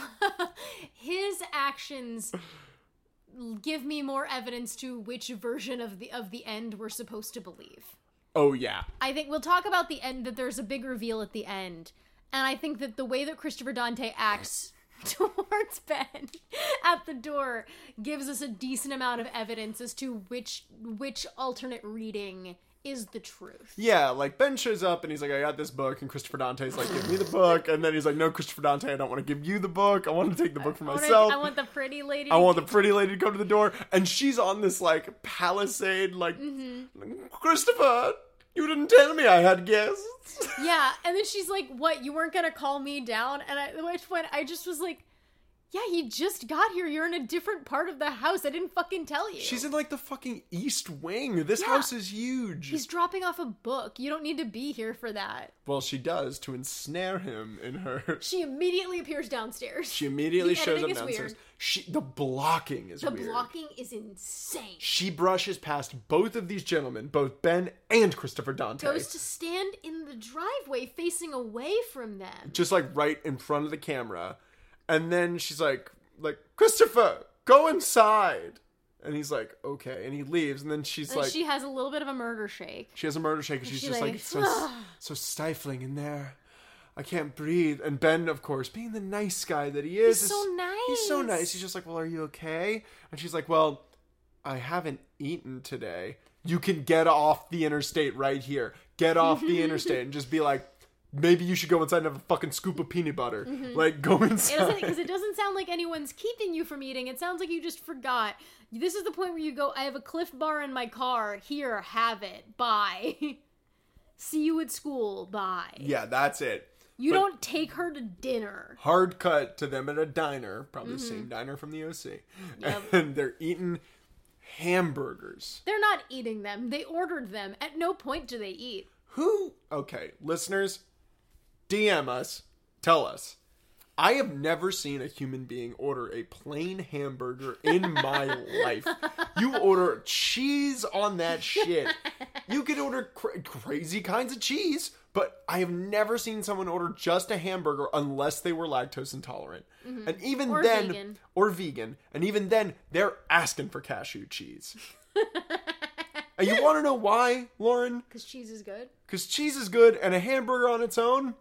his actions give me more evidence to which version of the end we're supposed to believe. Oh yeah. I think we'll talk about the end, that there's a big reveal at the end. And I think that the way that Christopher Dante acts towards Ben at the door gives us a decent amount of evidence as to which alternate reading is the truth. Yeah, like Ben shows up and he's like, I got this book, and Christopher Dante's like, give me the book, and then he's like, no, Christopher Dante, I don't want to give you the book, I want to take the book for myself. I want the pretty lady. I want the pretty lady to come to the door, and she's on this like palisade, like, Christopher, you didn't tell me I had guests. Yeah, and then she's like, what, you weren't gonna call me down? And at which point I just was like, Yeah, he just got here. You're in a different part of the house. I didn't fucking tell you. She's in, like, the fucking East Wing. This house is huge. He's dropping off a book. You don't need to be here for that. Well, she does, to ensnare him in her... She immediately appears downstairs. She immediately shows up is downstairs. weird. The blocking is weird. The blocking is insane. She brushes past both of these gentlemen, both Ben and Christopher Dante. Goes to stand in the driveway facing away from them. Just, like, right in front of the camera. And then she's like, Christopher, go inside. And he's like, okay. And he leaves. And then she's like... She has a little bit of a murder shake. She has a murder shake. And she's just like, so stifling in there. I can't breathe. And Ben, of course, being the nice guy that he is... He's so nice. He's so nice. He's just like, well, are you okay? And she's like, well, I haven't eaten today. You can get off the interstate right here. Get off the interstate and just be like, maybe you should go inside and have a fucking scoop of peanut butter. Like, go inside. Because it doesn't sound like anyone's keeping you from eating. It sounds like you just forgot. This is the point where you go, I have a Cliff Bar in my car. Here, have it. Bye. See you at school. Bye. Yeah, that's it. You don't take her to dinner. Hard cut to them at a diner. Probably the same diner from the OC. Yep. And they're eating hamburgers. They're not eating them. They ordered them. At no point do they eat. Okay, listeners... DM us, tell us. I have never seen a human being order a plain hamburger in my life. You order cheese on that shit. You can order crazy kinds of cheese, but I have never seen someone order just a hamburger unless they were lactose intolerant. And even or then, vegan. Or vegan, and even then, they're asking for cashew cheese. And you want to know why, Lauren? Because cheese is good. Because cheese is good, and a hamburger on its own,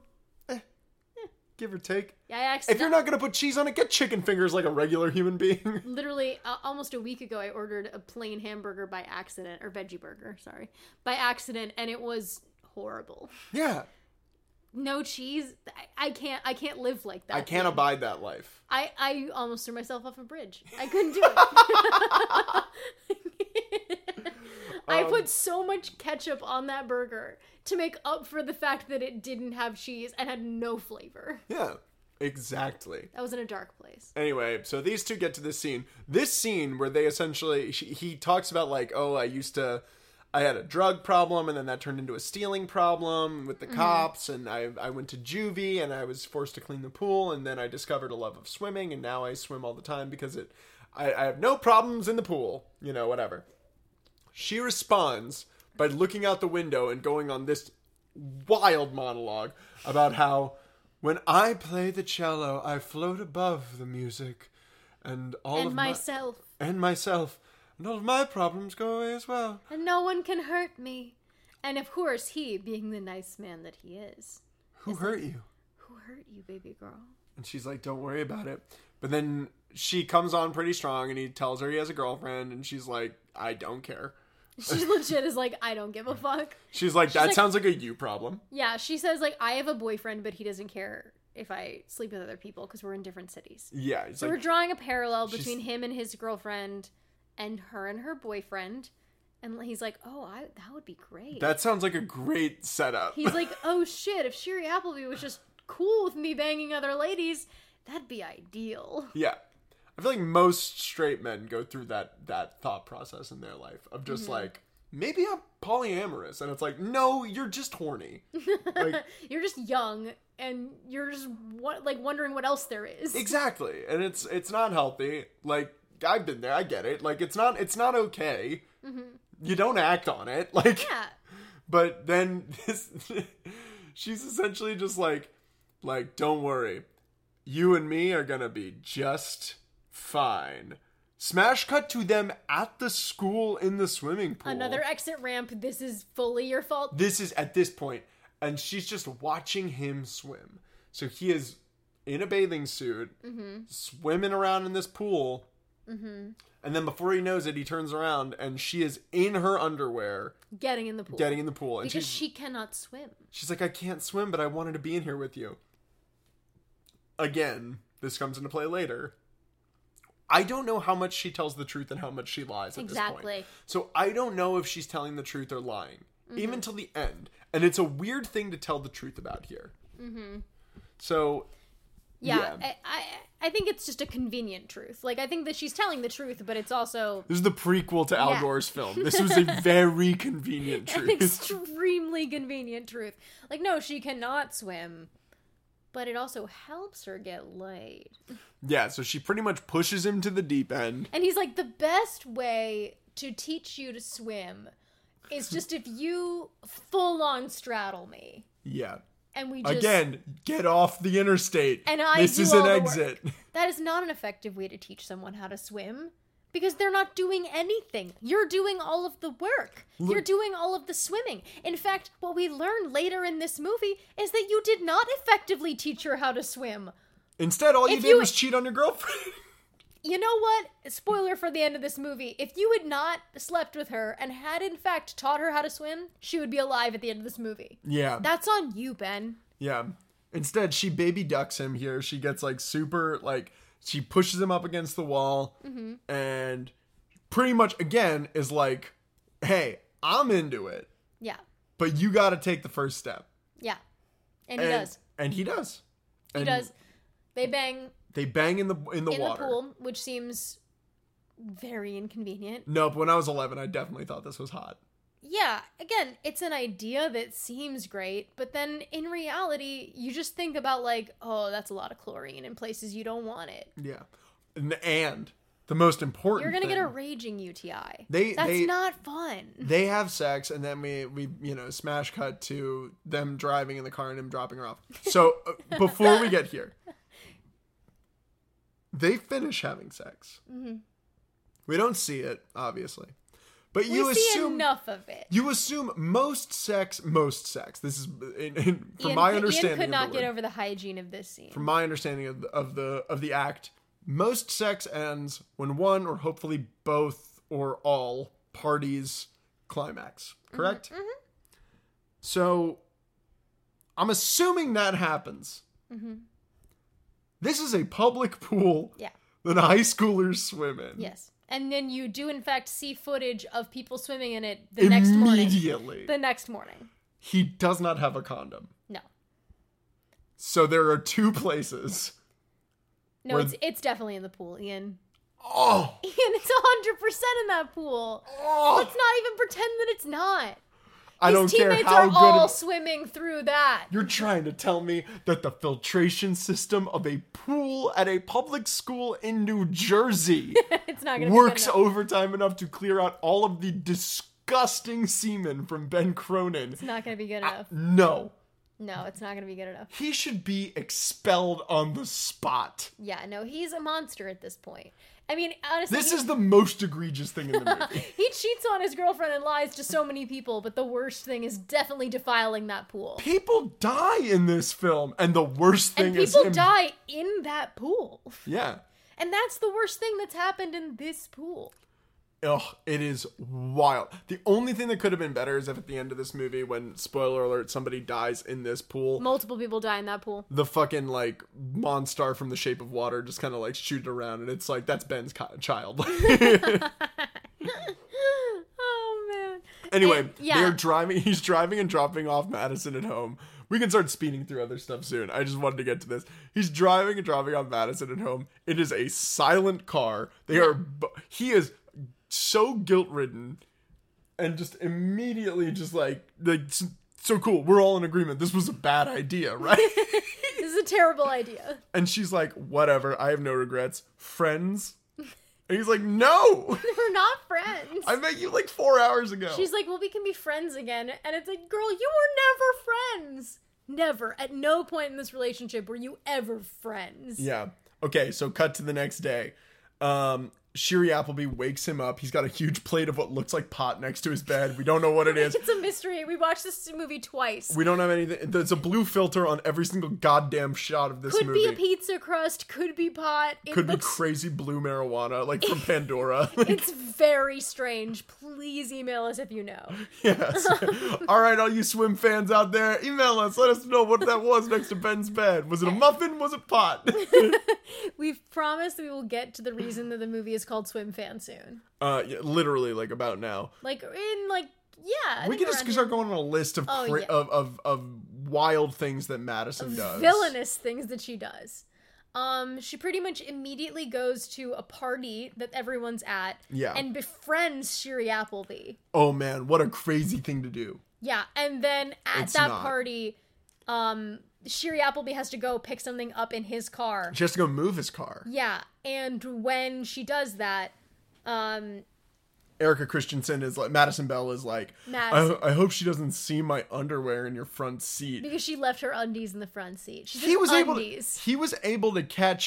give or take. Yeah, if you're not going to put cheese on it, get chicken fingers like a regular human being. Literally, almost a week ago, I ordered a plain hamburger by accident, or veggie burger, sorry, by accident, and it was horrible. Yeah. No cheese. I can't live like that. I can't abide that life. I almost threw myself off a bridge. I couldn't do it. I put so much ketchup on that burger to make up for the fact that it didn't have cheese and had no flavor. Yeah, exactly. That was in a dark place. Anyway, so these two get to this scene. This scene where they essentially... He talks about like, oh, I had a drug problem, and then that turned into a stealing problem with the cops, and I went to juvie, and I was forced to clean the pool, and then I discovered a love of swimming, and now I swim all the time because I have no problems in the pool. You know, whatever. She responds by looking out the window and going on this wild monologue about how, when I play the cello, I float above the music, and myself. And all of my problems go away as well. And no one can hurt me. And of course, he, being the nice man that he is. Who hurt you? Who hurt you, baby girl? And she's like, don't worry about it. But then she comes on pretty strong, and he tells her he has a girlfriend, and she's like, I don't care. She legit is like, I don't give a fuck. She's like, that sounds like a you problem. Yeah, she says, like, I have a boyfriend, but he doesn't care if I sleep with other people because we're in different cities. Yeah. So we're drawing a parallel between him and his girlfriend and her boyfriend. And he's like, oh, that would be great. That sounds like a great setup. He's like, oh shit, if Shiri Appleby was just cool with me banging other ladies, that'd be ideal. Yeah. I feel like most straight men go through that thought process in their life of just like, maybe I'm polyamorous. And it's like, no, you're just horny. Like, you're just young and you're just wondering what else there is. Exactly. And it's not healthy. Like, I've been there. I get it. Like, it's not okay. Mm-hmm. You don't act on it. Like, yeah. But then she's essentially just like, don't worry. You and me are gonna be just fine. Smash cut to them at the school in the swimming pool. Another exit ramp. This is fully your fault. This is at this point, and she's just watching him swim. So he is in a bathing suit, swimming around in this pool, and then before he knows it, he turns around, and she is in her underwear. Getting in the pool. And because she cannot swim. She's like, I can't swim, but I wanted to be in here with you. Again, this comes into play later. I don't know how much she tells the truth and how much she lies at this point. So I don't know if she's telling the truth or lying. Even till the end. And it's a weird thing to tell the truth about here. So... Yeah. I think it's just a convenient truth. Like, I think that she's telling the truth, but it's also... This is the prequel to Al Yeah. Gore's film. This was a very convenient an truth. extremely convenient truth. Like, no, she cannot swim, but it also helps her get laid. Yeah, so she pretty much pushes him to the deep end. And he's like, the best way to teach you to swim is just if you full-on straddle me. Yeah. And we just... Again, get off the interstate. And I this do is all an the exit. work. That is not an effective way to teach someone how to swim. Because they're not doing anything. You're doing all of the work. You're doing all of the swimming. In fact, what we learn later in this movie is that you did not effectively teach her how to swim. Instead, all you If did was cheat on your girlfriend. You know what? Spoiler for the end of this movie. If you had not slept with her and had in fact taught her how to swim, she would be alive at the end of this movie. Yeah. That's on you, Ben. Yeah. Instead, she baby ducks him here. She gets like super, like, she pushes him up against the wall and pretty much, again, is like, hey, I'm into it, Yeah. but you got to take the first step. Yeah. And he does. And he does. He does. They bang They bang in the in water. the pool, which seems very inconvenient. Nope, when I was 11, I definitely thought this was hot. Yeah, again, it's an idea that seems great, but then in reality, you just think about like, oh, that's a lot of chlorine in places you don't want it. Yeah. And the most important You're gonna thing, get a raging UTI. They- That's they- not fun. they have sex, and then we smash cut to them driving in the car and him dropping her off. So before we get here, they finish having sex. Mm-hmm. We don't see it, obviously, but you we see assume enough of it. you assume most sex. This is from Ian, my understanding. Ian could not of the get word. over the hygiene of this scene. From my understanding of the act, most sex ends when one or hopefully both or all parties climax. Correct? Mm-hmm. So I'm assuming that happens. Mm-hmm. This is a public pool Yeah. that high schoolers swim in. Yes. And then you do in fact see footage of people swimming in it the next morning. Immediately. The next morning. He does not have a condom. No. So there are two places. No, Where- it's definitely in the pool, Ian. Oh! Ian, it's 100% in that pool. Oh! Let's not even pretend that it's not. I don't His care teammates how are good all it- swimming through that. You're trying to tell me that the filtration system of a pool at a public school in New Jersey It's not going to works be good enough. overtime enough to clear out all of the disgusting semen from Ben Cronin? It's not going to be good enough. No. No, it's not going to be good enough. He should be expelled on the spot. Yeah, no, he's a monster at this point. I mean, honestly, This is the most egregious thing in the movie. he cheats on his girlfriend and lies to so many people, but the worst thing is definitely defiling that pool. People die in this film, and the worst thing And is people him. die in that pool. Yeah. And that's the worst thing that's happened in this pool. Ugh, it is wild. The only thing that could have been better is if at the end of this movie, when, spoiler alert, somebody dies in this pool, Multiple people die in that pool. the fucking, like, Monstar from The Shape of Water just kind of, like, shoot it around, and it's like, that's Ben's child. Oh, man. Anyway, And, yeah. he's driving and dropping off Madison at home. We can start speeding through other stuff soon. I just wanted to get to this. He's driving and dropping off Madison at home. It is a silent car. He is so guilt-ridden and just immediately just like so cool. We're all in agreement. This was a bad idea, right? This is a terrible idea. And she's like, whatever. I have no regrets. Friends? And he's like, no! We're not friends. I met you like 4 hours ago. She's like, well, we can be friends again. And it's like, girl, you were never friends. Never. At no point in this relationship were you ever friends. Yeah. Okay, so cut to the next day. Shiri Appleby wakes him up. He's got a huge plate of what looks like pot next to his bed. We don't know what it is. It's a mystery. We watched this movie twice. We don't have anything. There's a blue filter on every single goddamn shot of this Could movie. be a pizza crust. Could be pot. It Could be looks, crazy blue marijuana, like from Pandora. It's very strange. Please email us if you know. Yes. All right, all you swim fans out there, email us. Let us know what that was next to Ben's bed. Was it a muffin? Was it pot? We've promised that we will get to the reason that the movie is called Swim Fan soon. Yeah, literally, like about now. Like in like yeah. I We think can just around start going on a list of Oh, yeah. of wild things that Madison does. villainous things that she does. She pretty much immediately goes to a party that everyone's at. Yeah. And befriends Shiri Appleby. Oh man, what a crazy thing to do. Yeah, and then at It's that not. party, Shiri Appleby has to go pick something up in his car. She has to go move his car. Yeah, and when she does that, Erica Christensen is like, Madison Bell is like, Madison. I hope she doesn't see my underwear in your front seat. because she left her undies in the front seat. She He was undies. able to catch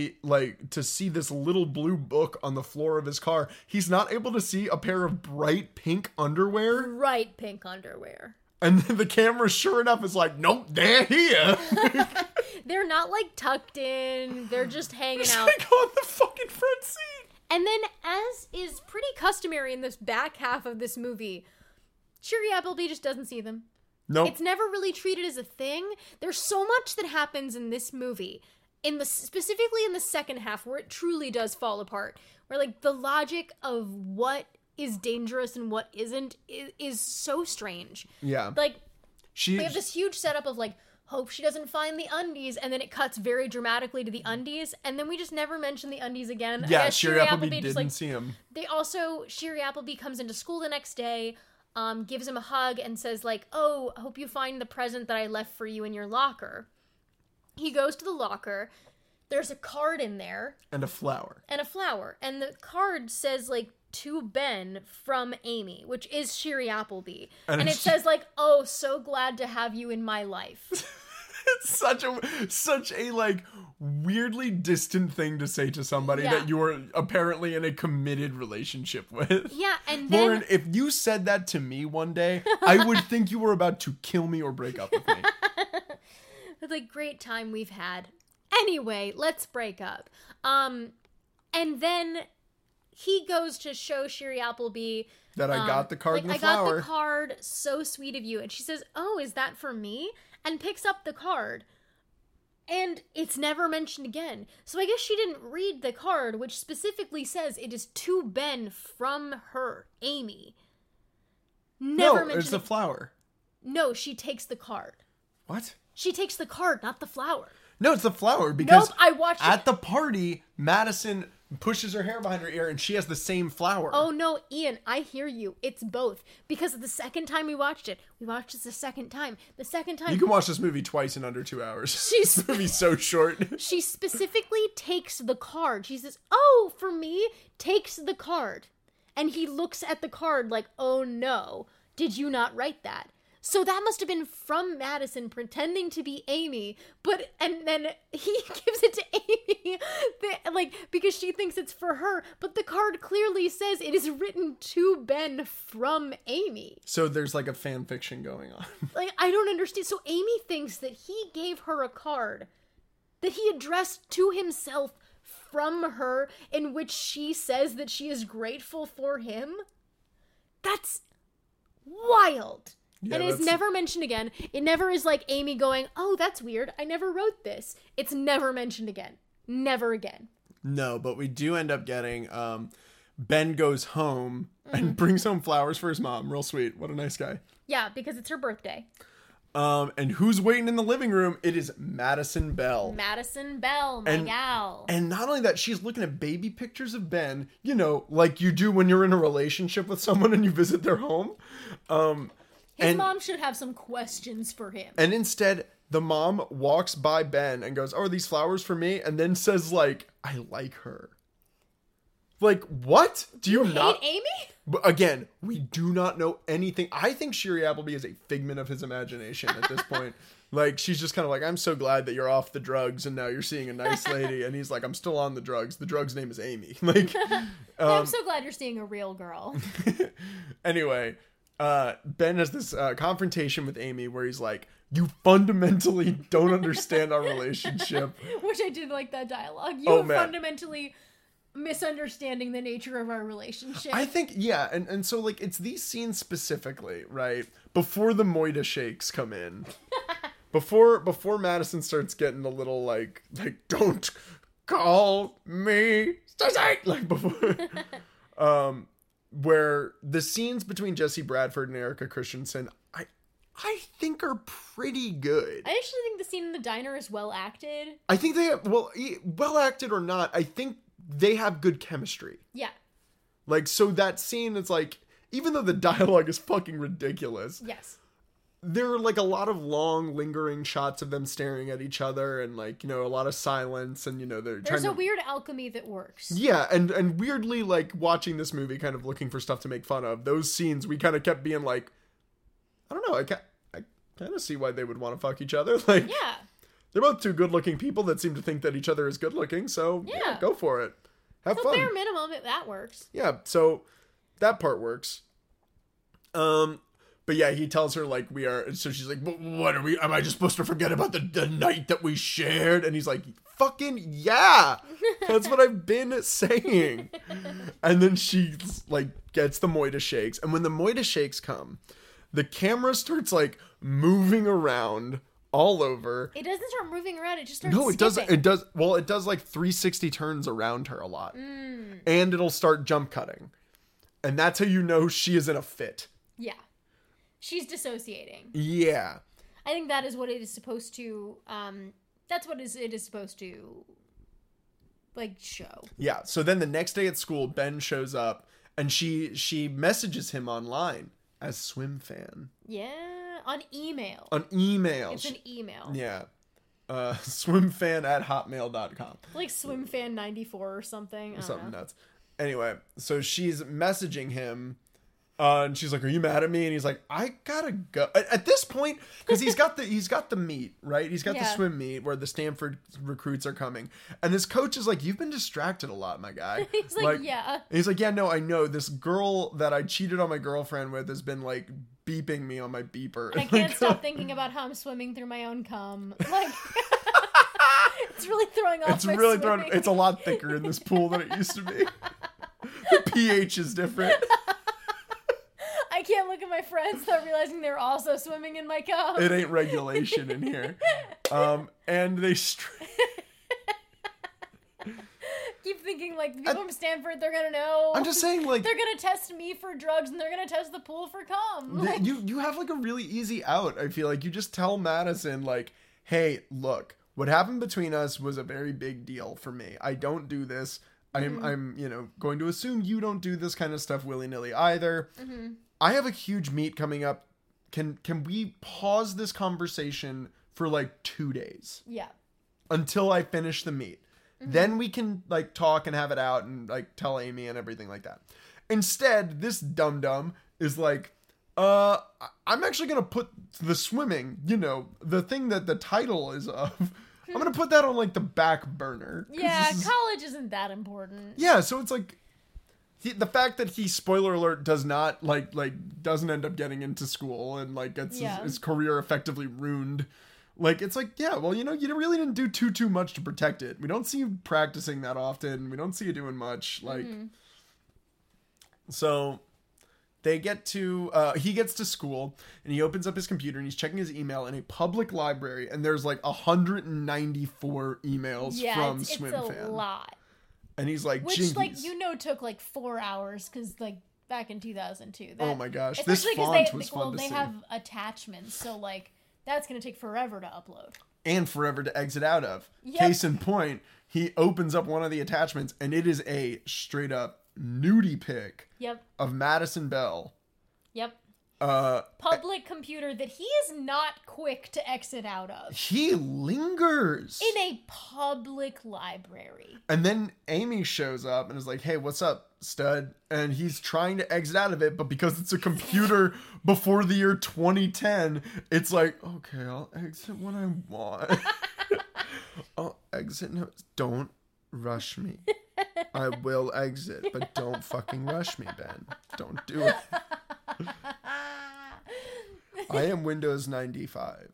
to see this little blue book on the floor of his car. He's not able to see a pair of bright pink underwear. Bright pink underwear. And then the camera, sure enough, is like, nope, they're here. They're not like tucked in. They're just hanging It's out. like on the fucking front seat. And then, as is pretty customary in this back half of this movie, Shiri Appleby just doesn't see them. Nope. It's never really treated as a thing. There's so much that happens in this movie, specifically in the second half, where it truly does fall apart. Where like the logic of what is dangerous and what isn't is so strange. Yeah. Like She we have this huge setup of like, hope she doesn't find the undies, and then it cuts very dramatically to the undies, and then we just never mention the undies again. Yeah, I guess Shiri Appleby just, didn't like, see him. Shiri Appleby comes into school the next day, gives him a hug and says like, oh, I hope you find the present that I left for you in your locker. He goes to the locker. There's a card in there. And a flower. And a flower. And the card says like, to Ben from Amy, which is Shiri Appleby. And it says like, oh, so glad to have you in my life. It's such a like weirdly distant thing to say to somebody Yeah. that you are apparently in a committed relationship with. Yeah, and then Lauren, if you said that to me one day, I would think you were about to kill me or break up with me. it's like great time we've had. Anyway, let's break up. And then he goes to show Shiri Appleby That I got the card like, and the I flower. got the card, so sweet of you. And she says, oh, is that for me? And picks up the card. And it's never mentioned again. So I guess she didn't read the card, which specifically says it is to Ben from her, Amy. Never No, mentioned it's a flower. No, she takes the card. What? She takes the card, not the flower. No, it's the flower because Nope, I watched at it. the party, Madison pushes her hair behind her ear and she has the same flower. Oh no, Ian, I hear you. It's both. Because the second time we watched it the second time. The second time You can watch this movie twice in under 2 hours. She's- This movie's so short. she specifically takes the card. She says, oh, for me, takes the card. And he looks at the card like, oh no, did you not write that? So that must have been from Madison pretending to be Amy, and then he gives it to Amy, because she thinks it's for her, but the card clearly says it is written to Ben from Amy. So there's like a fan fiction going on. Like, I don't understand. So Amy thinks that he gave her a card that he addressed to himself from her, in which she says that she is grateful for him. That's wild. Yeah, And it's never mentioned again. It never is like Amy going, oh, that's weird. I never wrote this. It's never mentioned again. Never again. No, but we do end up getting Ben goes home and brings home flowers for his mom. Real sweet. What a nice guy. Yeah, because it's her birthday. And who's waiting in the living room? It is Madison Bell. Madison Bell, my gal. And not only that, she's looking at baby pictures of Ben, like you do when you're in a relationship with someone and you visit their home. His mom should have some questions for him. And instead, the mom walks by Ben and goes, oh, are these flowers for me? And then says, like, I like her. Like, what? Do you not? Hate Amy? But again, we do not know anything. I think Shiri Appleby is a figment of his imagination at this point. Like, she's just kind of like, I'm so glad that you're off the drugs and now you're seeing a nice lady. And he's like, I'm still on the drugs. The drug's name is Amy. Like, I'm so glad you're seeing a real girl. Anyway, Ben has this confrontation with Amy where he's like, you fundamentally don't understand our relationship. Which I did like that dialogue. You Oh, are man. fundamentally misunderstanding the nature of our relationship. I think, yeah, and so, like, it's these scenes specifically, right? Before the Moida shakes come in. Before Madison starts getting a little, like, don't call me Stacey! Like, before... where the scenes between Jesse Bradford and Erica Christensen, I think are pretty good. I actually think the scene in the diner is well acted. I think they have, well acted or not, I think they have good chemistry. Yeah. Like, so that scene is like, even though the dialogue is fucking ridiculous. Yes. There are like a lot of long lingering shots of them staring at each other and like, you know, a lot of silence and, you know, There's a weird alchemy that works. Yeah, and weirdly, like, watching this movie, kind of looking for stuff to make fun of, those scenes, we kind of kept being like, I don't know, I kind of see why they would want to fuck each other. Like, Yeah. they're both two good-looking people that seem to think that each other is good-looking, so yeah, go for it. Have fun. Bare minimum, that works. Yeah, so that part works. But yeah, he tells her, like, so she's like, what are we, am I just supposed to forget about the night that we shared? And he's like, fucking yeah! That's what I've been saying. And then she, like, gets the Moida shakes. And when the Moida shakes come, the camera starts, like, moving around all over. It doesn't start moving around, it just starts No, skipping. it does, well, it does, like, 360 turns around her a lot. And it'll start jump cutting. And that's how you know she is in a fit. Yeah. She's dissociating. Yeah. I think that is what it is supposed to, that's what it is supposed to, like, show. Yeah, so then the next day at school, Ben shows up, and she messages him online as Swim Fan. Yeah, on email. On email. It's an email. Yeah. Swimfan@hotmail.com. Like SwimFan94 or something. Something nuts. Anyway, so she's messaging him, and she's like, "Are you mad at me?" And he's like, "I gotta go." At this point, because he's got the meet, right? He's got the swim meet where the Stanford recruits are coming, and this coach is like, "You've been distracted a lot, my guy." He's like, "Yeah." And he's like, "Yeah, no, I know. This girl that I cheated on my girlfriend with has been like beeping me on my beeper. And I can't stop thinking about how I'm swimming through my own cum. Like, it's really throwing off. It's a lot thicker in this pool than it used to be. The pH is different." I can't look at my friends without realizing they're also swimming in my cum. It ain't regulation in here. And they keep thinking, like, the people from Stanford, they're gonna know. I'm just saying, like, they're gonna test me for drugs and they're gonna test the pool for cum. Like, you have like a really easy out. I feel like you just tell Madison, like, "Hey, look, what happened between us was a very big deal for me. I don't do this. I'm you know, going to assume you don't do this kind of stuff willy-nilly either. I have a huge meet coming up. Can we pause this conversation for like 2 days? Yeah. Until I finish the meet. Then we can like talk and have it out and like tell Amy and everything like that." Instead, this dum-dum is like, I'm actually going to put the swimming, you know, the thing that the title is of, I'm going to put that on like the back burner. Yeah, college isn't that important. Yeah, so it's like, the fact that he, spoiler alert, does not doesn't end up getting into school and like gets his career effectively ruined. Like, it's like, yeah, well, you know, you really didn't do too much to protect it. We don't see you practicing that often. We don't see you doing much. Like, so they get to, he gets to school and he opens up his computer and he's checking his email in a public library, and there's like 194 emails from SwimFan. It's a lot. And he's like, which, Jinkies. like, you know, took like 4 hours because, like, back in 2002. Oh my gosh, this font was fun to see. They have attachments, so like that's gonna take forever to upload and forever to exit out of. Yep. Case in point, he opens up one of the attachments and it is a straight up nudie pic. Yep. Of Madison Bell. Yep. Public computer that he is not quick to exit out of. He lingers in a public library. And then Amy shows up and is like, "Hey, what's up, stud?" And he's trying to exit out of it, but because it's a computer before the year 2010, it's like, "Okay, I'll exit when I want." I'll exit. No, don't rush me. I will exit, but don't fucking rush me, Ben. Don't do it. I am Windows 95.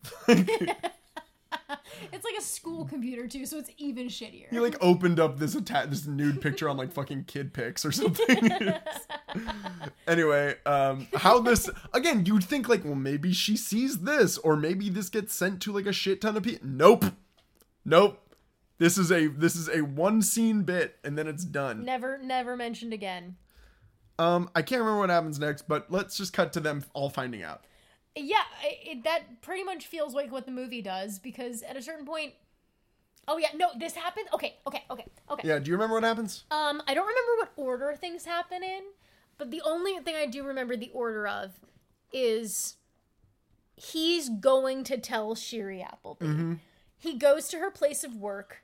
It's like a school computer too, so it's even shittier. He like opened up this nude picture on like fucking Kid Pics or something. Anyway, how this again? You'd think like, well, maybe she sees this, or maybe this gets sent to like a shit ton of people. Nope. This is a one scene bit, and then it's done. Never mentioned again. I can't remember what happens next, but let's just cut to them all finding out. Yeah, that pretty much feels like what the movie does, because at a certain point... Oh, yeah, no, this happened? Okay. Yeah, do you remember what happens? I don't remember what order things happen in, but the only thing I do remember the order of is he's going to tell Shiri Appleby. Mm-hmm. He goes to her place of work.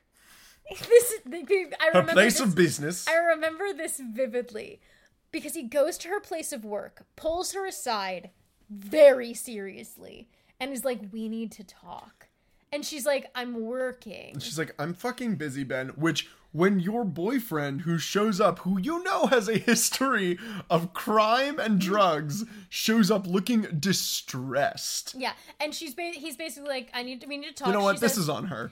Her place of business. I remember this vividly, because he goes to her place of work, pulls her aside very seriously, and is like, we need to talk. And she's like, I'm working. And she's like, I'm fucking busy, Ben. Which, when your boyfriend, who shows up, who you know has a history of crime and drugs, shows up looking distressed. Yeah, and he's basically like, we need to talk. You know what? This is on her.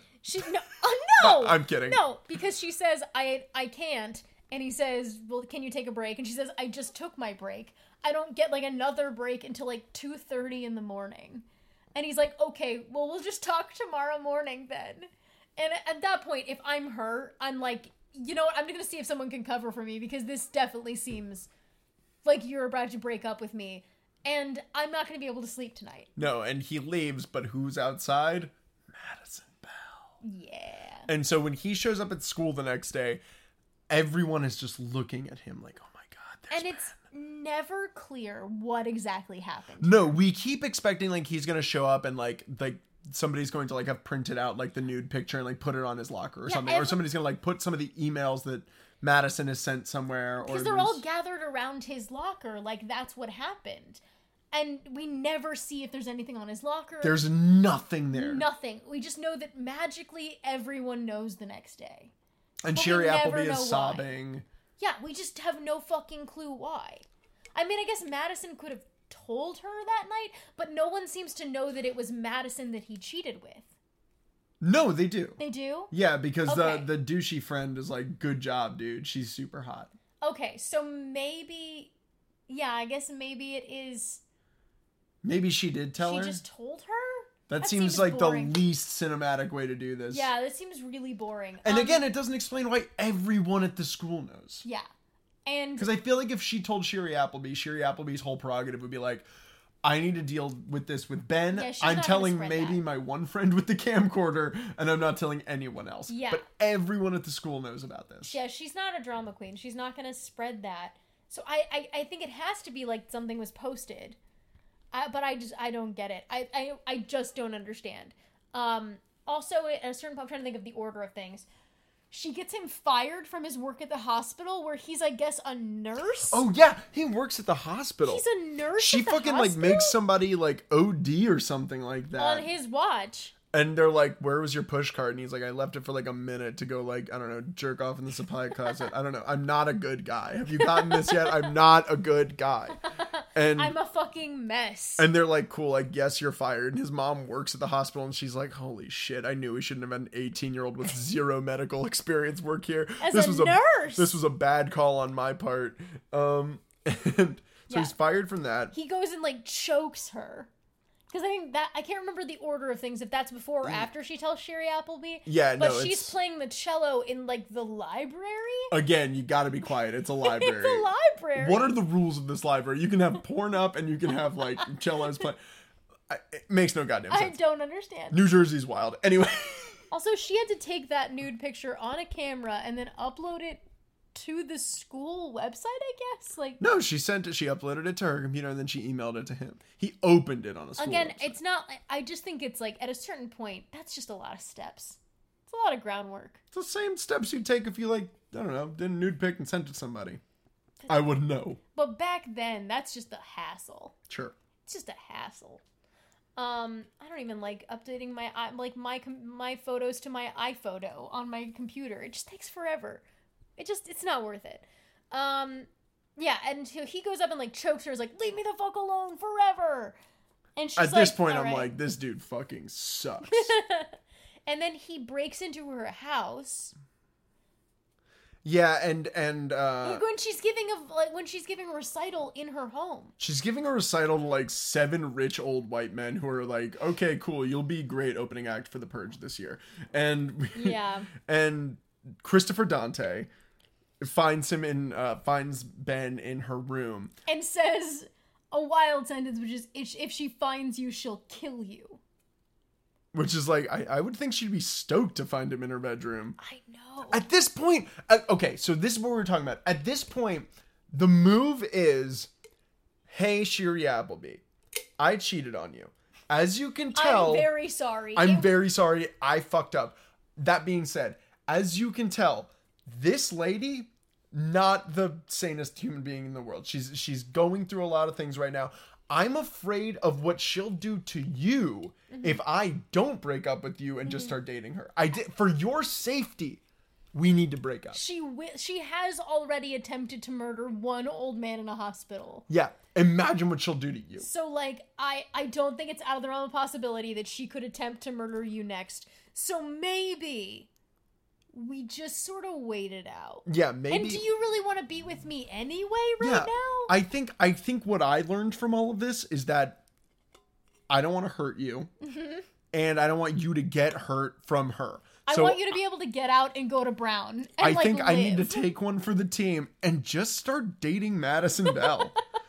No, I'm kidding. No, because she says, I can't. And he says, well, can you take a break? And she says, I just took my break. I don't get, like, another break until, like, 2:30 in the morning. And he's like, okay, well, we'll just talk tomorrow morning then. And at that point, if I'm her, I'm like, you know what? I'm going to see if someone can cover for me, because this definitely seems like you're about to break up with me. And I'm not going to be able to sleep tonight. No, and he leaves, but who's outside? Madison Bell. Yeah. And so when he shows up at school the next day, everyone is just looking at him like, oh my God, there's And it's never clear what exactly happened. No, we keep expecting like he's gonna show up and like somebody's going to like have printed out like the nude picture and like put it on his locker or something, or somebody's gonna like put some of the emails that Madison has sent somewhere, because they're all gathered around his locker, like that's what happened, and we never see if there's anything on his locker. There's nothing there. Nothing. We just know that magically everyone knows the next day, and Shiri Appleby is sobbing. Yeah, we just have no fucking clue why. I mean, I guess Madison could have told her that night, but no one seems to know that it was Madison that he cheated with. No, they do. They do? Yeah, because the douchey friend is like, good job, dude. She's super hot. Okay, so maybe... Yeah, I guess maybe it is... Maybe she did tell her? She just told her? That seems like boring. The least cinematic way to do this. Yeah, that seems really boring. And again, it doesn't explain why everyone at the school knows. Yeah. And because I feel like if she told Shiri Appleby's whole prerogative would be like, I need to deal with this with Ben. Yeah, I'm telling maybe my one friend with the camcorder, and I'm not telling anyone else. Yeah. But everyone at the school knows about this. Yeah, she's not a drama queen. She's not going to spread that. So I think it has to be like something was posted. But I don't get it. I just don't understand. Also, at a certain point, I'm trying to think of the order of things. She gets him fired from his work at the hospital, where he's, I guess, a nurse. Oh yeah, he works at the hospital. He's a nurse. She at the fucking hospital? like makes somebody like OD or something like that on his watch. And they're like, where was your push card? And he's like, I left it for like a minute to go like, I don't know, jerk off in the supply closet. I don't know. I'm not a good guy. Have you gotten this yet? I'm not a good guy. And I'm a fucking mess. And they're like, cool, like, yes, you're fired. And his mom works at the hospital and she's like, holy shit, I knew we shouldn't have had an 18-year-old with zero medical experience work here. This was nurse. This was a bad call on my part. And so he's fired from that. He goes and like chokes her. Because I think that, I can't remember the order of things, if that's before or after she tells Shiri Appleby. Yeah, but she's playing the cello in, like, the library? Again, you gotta be quiet. It's a library. It's a library. What are the rules of this library? You can have porn up and you can have, like, cellos playing. It makes no goddamn sense. I don't understand. New Jersey's wild. Anyway. Also, she had to take that nude picture on a camera and then upload it to the school website, I guess? Like, no, she uploaded it to her computer and then she emailed it to him. He opened it on a school website. It's not, I just think it's like, at a certain point, that's just a lot of steps. It's a lot of groundwork. It's the same steps you take if you, like, I don't know, did a nude pic and sent it to somebody. I would know. But back then, that's just a hassle. Sure. It's just a hassle. I don't even like updating my photos to my iPhoto on my computer. It just takes forever. It's not worth it. Yeah, and he goes up and like chokes her, is like, leave me the fuck alone forever. And she's at this point, I'm like, this dude fucking sucks. And then he breaks into her house. Yeah, and when she's giving a recital in her home. She's giving a recital to like 7 rich old white men who are like, okay, cool, you'll be great opening act for The Purge this year. And yeah. And Christopher Dante finds Ben in her room and says, a wild sentence, which is, if she finds you, she'll kill you. Which is like, I would think she'd be stoked to find him in her bedroom. I know. At this point, okay, so this is what we're talking about. At this point, the move is, hey, Shiri Appleby, I cheated on you. As you can tell... I'm very sorry. I'm very sorry. I fucked up. That being said, as you can tell, this lady, not the sanest human being in the world. She's going through a lot of things right now. I'm afraid of what she'll do to you if I don't break up with you and just start dating her. For your safety, we need to break up. She has already attempted to murder one old man in a hospital. Yeah, imagine what she'll do to you. So, like, I don't think it's out of the realm of possibility that she could attempt to murder you next. So maybe we just sort of wait it out. Yeah, maybe. And do you really want to be with me anyway now? I think what I learned from all of this is that I don't want to hurt you. And I don't want you to get hurt from her. I want you to be able to get out and go to Brown. And, I think live. I need to take one for the team and just start dating Madison Bell.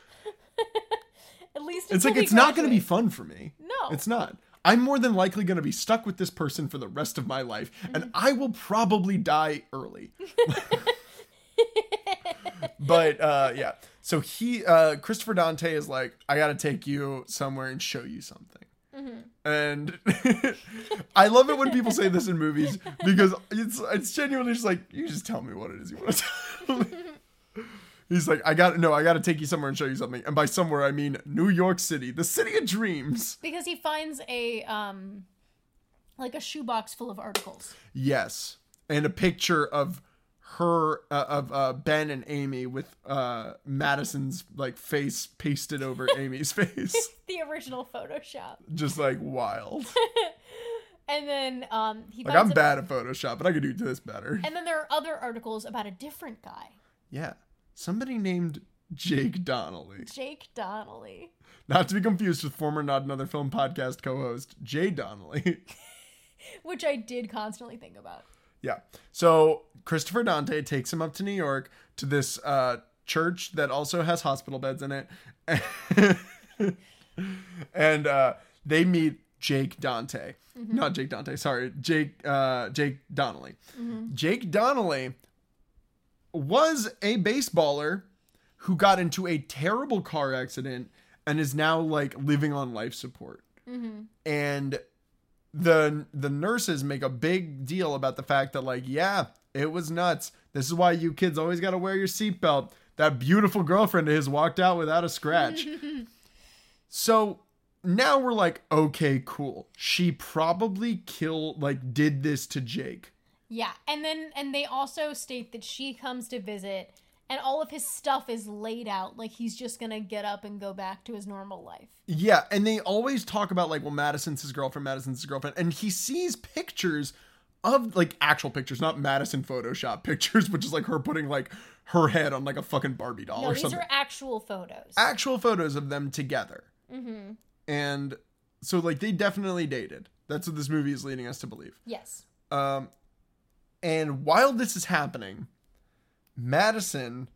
At least it's like, it's not going to be fun for me. No. It's not. I'm more than likely going to be stuck with this person for the rest of my life. And I will probably die early. But, yeah. So Christopher Dante is like, I got to take you somewhere and show you something. And I love it when people say this in movies because it's genuinely just like, you just tell me what it is you want to tell me. He's like, I got to take you somewhere and show you something. And by somewhere, I mean New York City, the city of dreams. Because he finds a shoebox full of articles. Yes. And a picture of her, of Ben and Amy with Madison's like face pasted over Amy's face. The original Photoshop. Just like wild. And then I'm bad at Photoshop, but I could do this better. And then there are other articles about a different guy. Yeah. Somebody named Jake Donnelly. Jake Donnelly. Not to be confused with former Not Another Film podcast co-host Jay Donnelly. Which I did constantly think about. Yeah. So Christopher Dante takes him up to New York to this church that also has hospital beds in it. And they meet Jake Dante. Not Jake Dante, sorry. Jake Donnelly. Jake Donnelly was a baseballer who got into a terrible car accident and is now like living on life support. And the nurses make a big deal about the fact that like, yeah, it was nuts. This is why you kids always got to wear your seatbelt. That beautiful girlfriend of his walked out without a scratch. So now we're like, okay, cool. She probably did this to Jake. Yeah, and they also state that she comes to visit and all of his stuff is laid out like he's just gonna get up and go back to his normal life. Yeah, and they always talk about like, well, Madison's his girlfriend, and he sees pictures of like actual pictures, not Madison Photoshop pictures, which is like her putting like her head on like a fucking Barbie doll or something. These are actual photos. Actual photos of them together. And so like they definitely dated. That's what this movie is leading us to believe. Yes. And while this is happening, Madison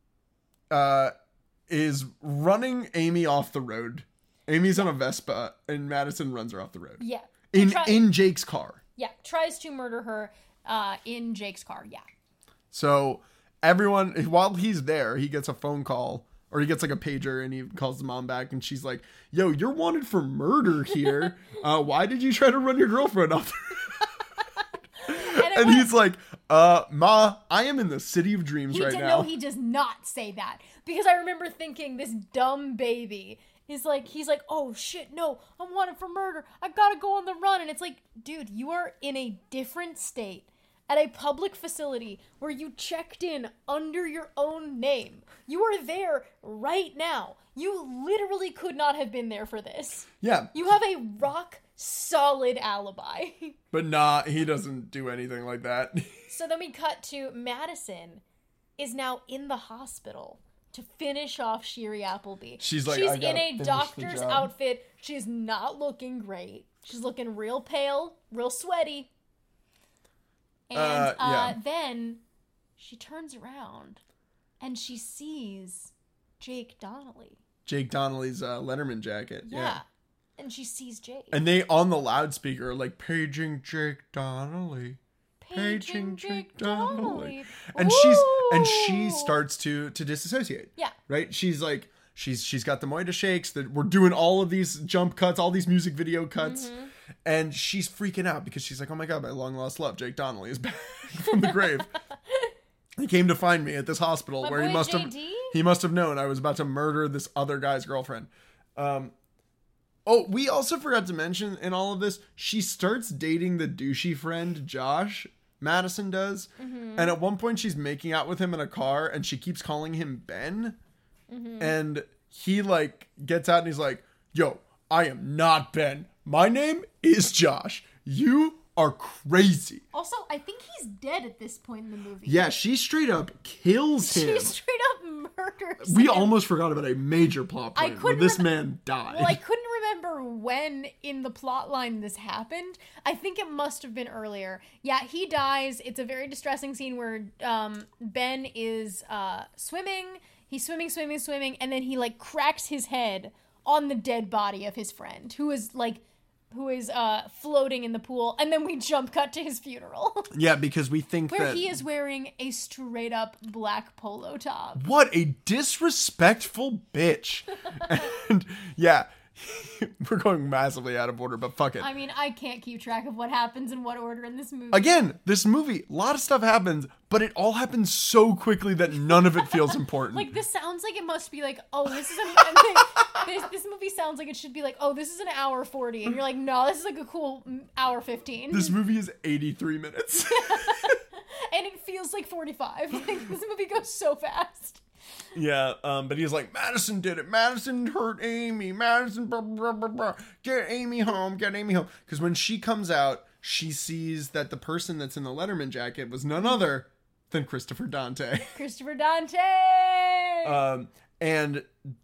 is running Amy off the road. Amy's on a Vespa, and Madison runs her off the road. Yeah. In Jake's car. Yeah, tries to murder her in Jake's car, yeah. So everyone, while he's there, he gets a phone call, or he gets like a pager, and he calls the mom back, and she's like, yo, you're wanted for murder here. Why did you try to run your girlfriend off the road? And he's like, Ma, I am in the city of dreams right now. No, he does not say that. Because I remember thinking this dumb baby he's like, oh shit, no, I'm wanted for murder. I gotta go on the run. And it's like, dude, you are in a different state at a public facility where you checked in under your own name. You are there right now. You literally could not have been there for this. Yeah. You have a rock solid alibi. But nah, he doesn't do anything like that. So then we cut to Madison is now in the hospital to finish off Shiri Appleby. She's like, she's in a doctor's outfit. She's not looking great. She's looking real pale, real sweaty. And then she turns around and she sees Jake Donnelly. Jake Donnelly's Letterman jacket. Yeah. And she sees Jake. And they, on the loudspeaker, are like, paging Jake Donnelly. Paging Jake Donnelly. And she starts to disassociate. Yeah. Right? She's like, she's got the Moida shakes, that we're doing all of these jump cuts, all these music video cuts. Mm-hmm. And she's freaking out because she's like, oh my God, my long lost love, Jake Donnelly, is back from the grave. He came to find me at this hospital where he must have known I was about to murder this other guy's girlfriend. We also forgot to mention in all of this, she starts dating the douchey friend, Josh. Madison does. Mm-hmm. And at one point she's making out with him in a car and she keeps calling him Ben. Mm-hmm. And he like gets out and he's like, yo, I am not Ben. My name is Josh. You are crazy. Also, I think he's dead at this point in the movie. Yeah, she straight up kills him. She straight up murders We him. almost forgot about a major plot point where this man died. Well, I couldn't remember when in the plot line this happened. I think it must have been earlier. Yeah, he dies. It's a very distressing scene where Ben is swimming. He's swimming, and then he like cracks his head on the dead body of his friend, who is floating in the pool, and then we jump cut to his funeral. Yeah, because we think where he is wearing a straight up black polo top. What a disrespectful bitch. And yeah, we're going massively out of order, but fuck it. I mean, I can't keep track of what happens in what order in this movie. Again, this movie, a lot of stuff happens, but it all happens so quickly that none of it feels important. Like, this sounds like it must be like, oh, this is this movie sounds like it should be like, oh, this is an hour 40. And you're like, no, this is like a cool hour 15. This movie is 83 minutes. And it feels like 45. Like, this movie goes so fast. Yeah, but he's like, Madison did it. Madison hurt Amy. Madison, blah, blah, blah, blah. Get Amy home. Because when she comes out, she sees that the person that's in the Letterman jacket was none other than Christopher Dante. And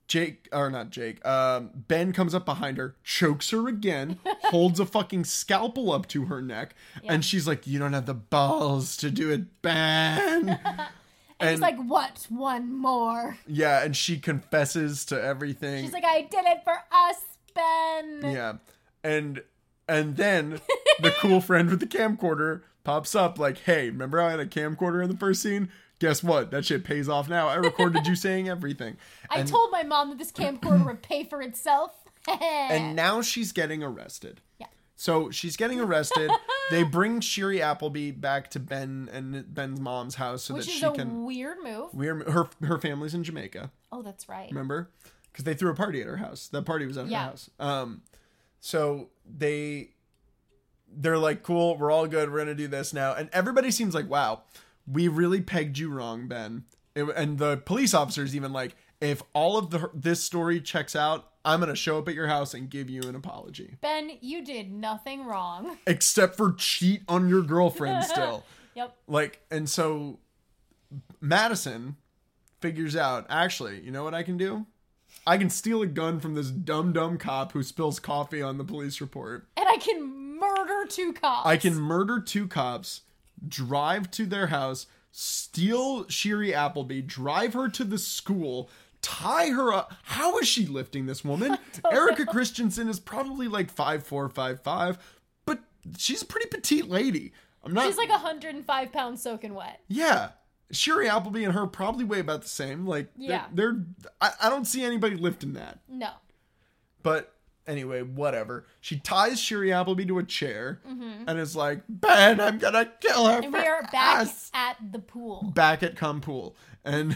Ben comes up behind her, chokes her again, holds a fucking scalpel up to her neck, and she's like, you don't have the balls to do it, Ben. And he's like, what? One more. Yeah, and she confesses to everything. She's like, I did it for us, Ben. Yeah. And then the cool friend with the camcorder pops up like, hey, remember how I had a camcorder in the first scene? Guess what? That shit pays off now. I recorded you saying everything. I told my mom that this camcorder would pay for itself. And now she's getting arrested. Yeah. So she's getting arrested. They bring Shiri Appleby back to Ben and Ben's mom's house so that she can... Which is a weird move. Her family's in Jamaica. Oh, that's right. Remember? Because they threw a party at her house. That party was at her house. So they're like, cool, we're all good. We're going to do this now. And everybody seems like, wow, we really pegged you wrong, Ben. And the police officer's even like, if all of this story checks out, I'm going to show up at your house and give you an apology. Ben, you did nothing wrong. Except for cheat on your girlfriend still. Yep. Like, and so Madison figures out, actually, you know what I can do? I can steal a gun from this dumb cop who spills coffee on the police report. And I can murder 2 cops. Drive to their house, steal Shiri Appleby, drive her to the school, tie her up. How is she lifting this woman? Erica Christensen is probably like 5'4", 5'5", but she's a pretty petite lady. She's like 105 pounds soaking wet. Yeah. Shiri Appleby and her probably weigh about the same. Like, yeah. I don't see anybody lifting that. No. But anyway, whatever. She ties Shiri Appleby to a chair and is like, Ben, I'm gonna kill her. And we are back at the pool. Back at Cum Pool. And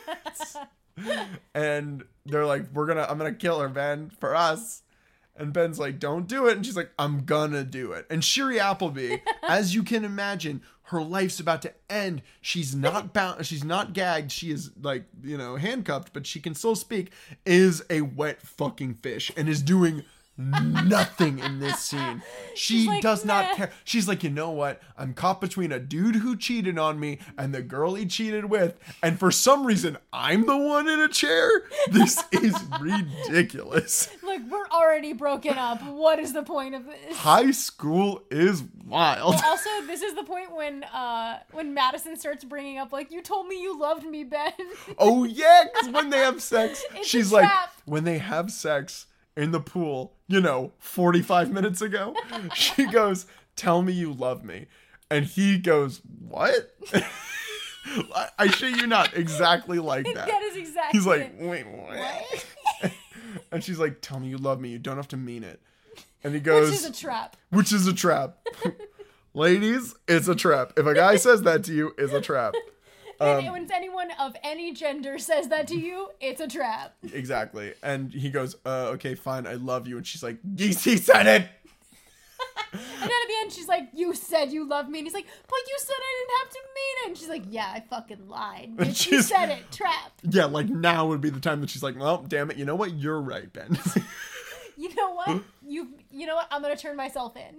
and they're like, I'm gonna kill her, Ben, for us. And Ben's like, don't do it. And she's like, I'm gonna do it. And Shiri Appleby, as you can imagine, her life's about to end. She's not bound. She's not gagged. She is like, handcuffed, but she can still speak, is a wet fucking fish and is doing nothing in this scene. She like, does not "Meh." care. She's like, you know what? I'm caught between a dude who cheated on me and the girl he cheated with. And for some reason, I'm the one in a chair. This is ridiculous. Like, we're already broken up. What is the point of this? High school is wild. Also, this is the point when Madison starts bringing up, like, you told me you loved me, Ben. Oh, yeah, because when they have sex, It's she's a like, trap. when they have sex in the pool, 45 minutes ago, she goes, tell me you love me. And he goes, what? I shit you not, exactly like that. That is exactly He's like, it. wait, what? And she's like, tell me you love me. You don't have to mean it. And he goes, Which is a trap. which is a trap. Ladies, it's a trap. If a guy says that to you, it's a trap. And when anyone of any gender says that to you, it's a trap. Exactly. And he goes, okay, fine, I love you. And she's like, he said it! And then at the end, she's like, you said you love me. And he's like, but you said I didn't have to mean it. And she's like, yeah, I fucking lied. And Bitch, you she's- said it. Trap. Yeah, like now would be the time that she's like, well, damn it, you know what? You're right, Ben. You know what? You know what? I'm going to turn myself in.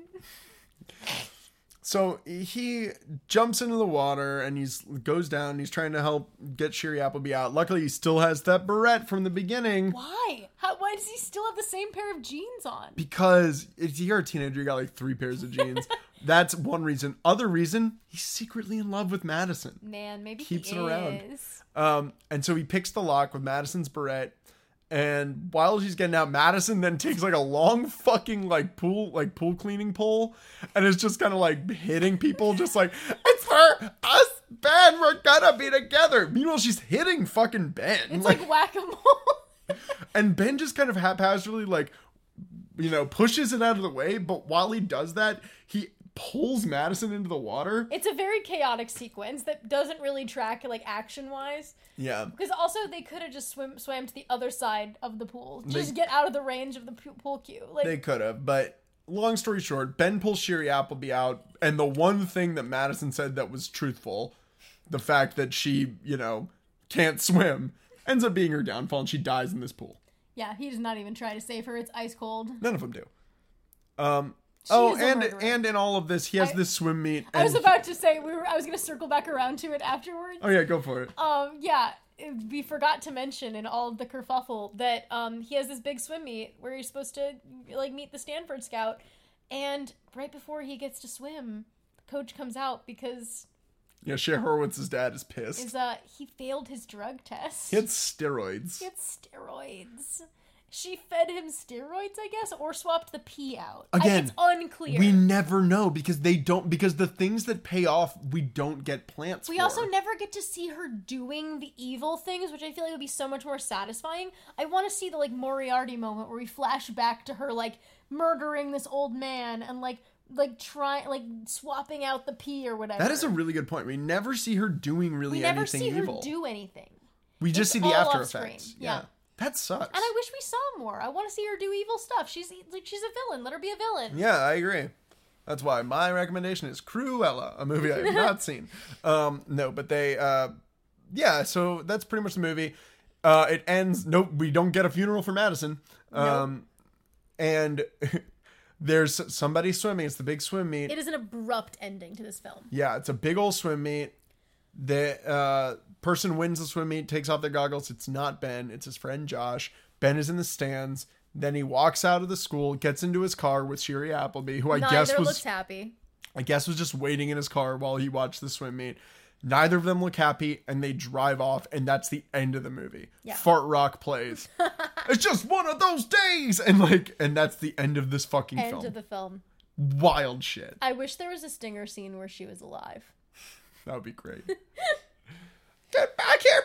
So he jumps into the water and goes down. He's trying to help get Sherry Appleby out. Luckily, he still has that barrette from the beginning. Why? Why does he still have the same pair of jeans on? Because if you're a teenager, you got like 3 pairs of jeans. That's one reason. Other reason, he's secretly in love with Madison. Man, maybe Keeps he it around. is. And so he picks the lock with Madison's barrette. And while she's getting out, Madison then takes like a long fucking pool cleaning pole, and is just kind of like hitting people, just like, it's for us, Ben, we're gonna be together. Meanwhile, she's hitting fucking Ben. It's like whack-a-mole. And Ben just kind of haphazardly pushes it out of the way. But while he does that, he pulls Madison into the water. It's a very chaotic sequence that doesn't really track, like, action-wise. Yeah. Because also, they could have just swam to the other side of the pool. Just get out of the range of the pool cue. Like, They could have, but long story short, Ben pulls Sherry Appleby out, and the one thing that Madison said that was truthful, the fact that she, can't swim, ends up being her downfall, and she dies in this pool. yeah, he does not even try to save her. It's ice cold. None of them do. She is a and murderer. and in all of this, he has this swim meet. I was and- about to say, I was going to circle back around to it afterwards. Oh yeah, go for it. Yeah, we forgot to mention in all of the kerfuffle that he has this big swim meet where he's supposed to like meet the Stanford scout, and right before he gets to swim, coach comes out because Yeah, Cher Horowitz's dad is pissed. he failed his drug test. He had steroids. He had steroids. She fed him steroids, I guess, or swapped the pee out. Again, it's unclear. We never know because the things that pay off, we don't get plants We for. also never get to see her doing the evil things, which I feel like would be so much more satisfying. I want to see the, like, Moriarty moment where we flash back to her, like, murdering this old man and, like swapping out the pee or whatever. That is a really good point. We never see her doing really we never anything see evil. her do anything. We just see It's the all after off-screen. effects. Yeah. That sucks. And I wish we saw more. I want to see her do evil stuff. She's a villain. Let her be a villain. Yeah, I agree. That's why my recommendation is Cruella, a movie I have not seen. No, but they, so that's pretty much the movie. It ends, nope, we don't get a funeral for Madison. Nope. And there's somebody swimming. It's the big swim meet. It is an abrupt ending to this film. Yeah, it's a big old swim meet. The person wins the swim meet, takes off their goggles. It's not Ben. It's his friend Josh. Ben is in the stands. Then he walks out of the school, gets into his car with Sherry Appleby, who Neither looks happy. I guess was just waiting in his car while he watched the swim meet. Neither of them look happy, and they drive off, and that's the end of the movie. Yeah. Fart rock plays. It's just one of those days, and that's the end of this fucking film. End of the film. Wild shit. I wish there was a stinger scene where she was alive. That would be great. Get back here,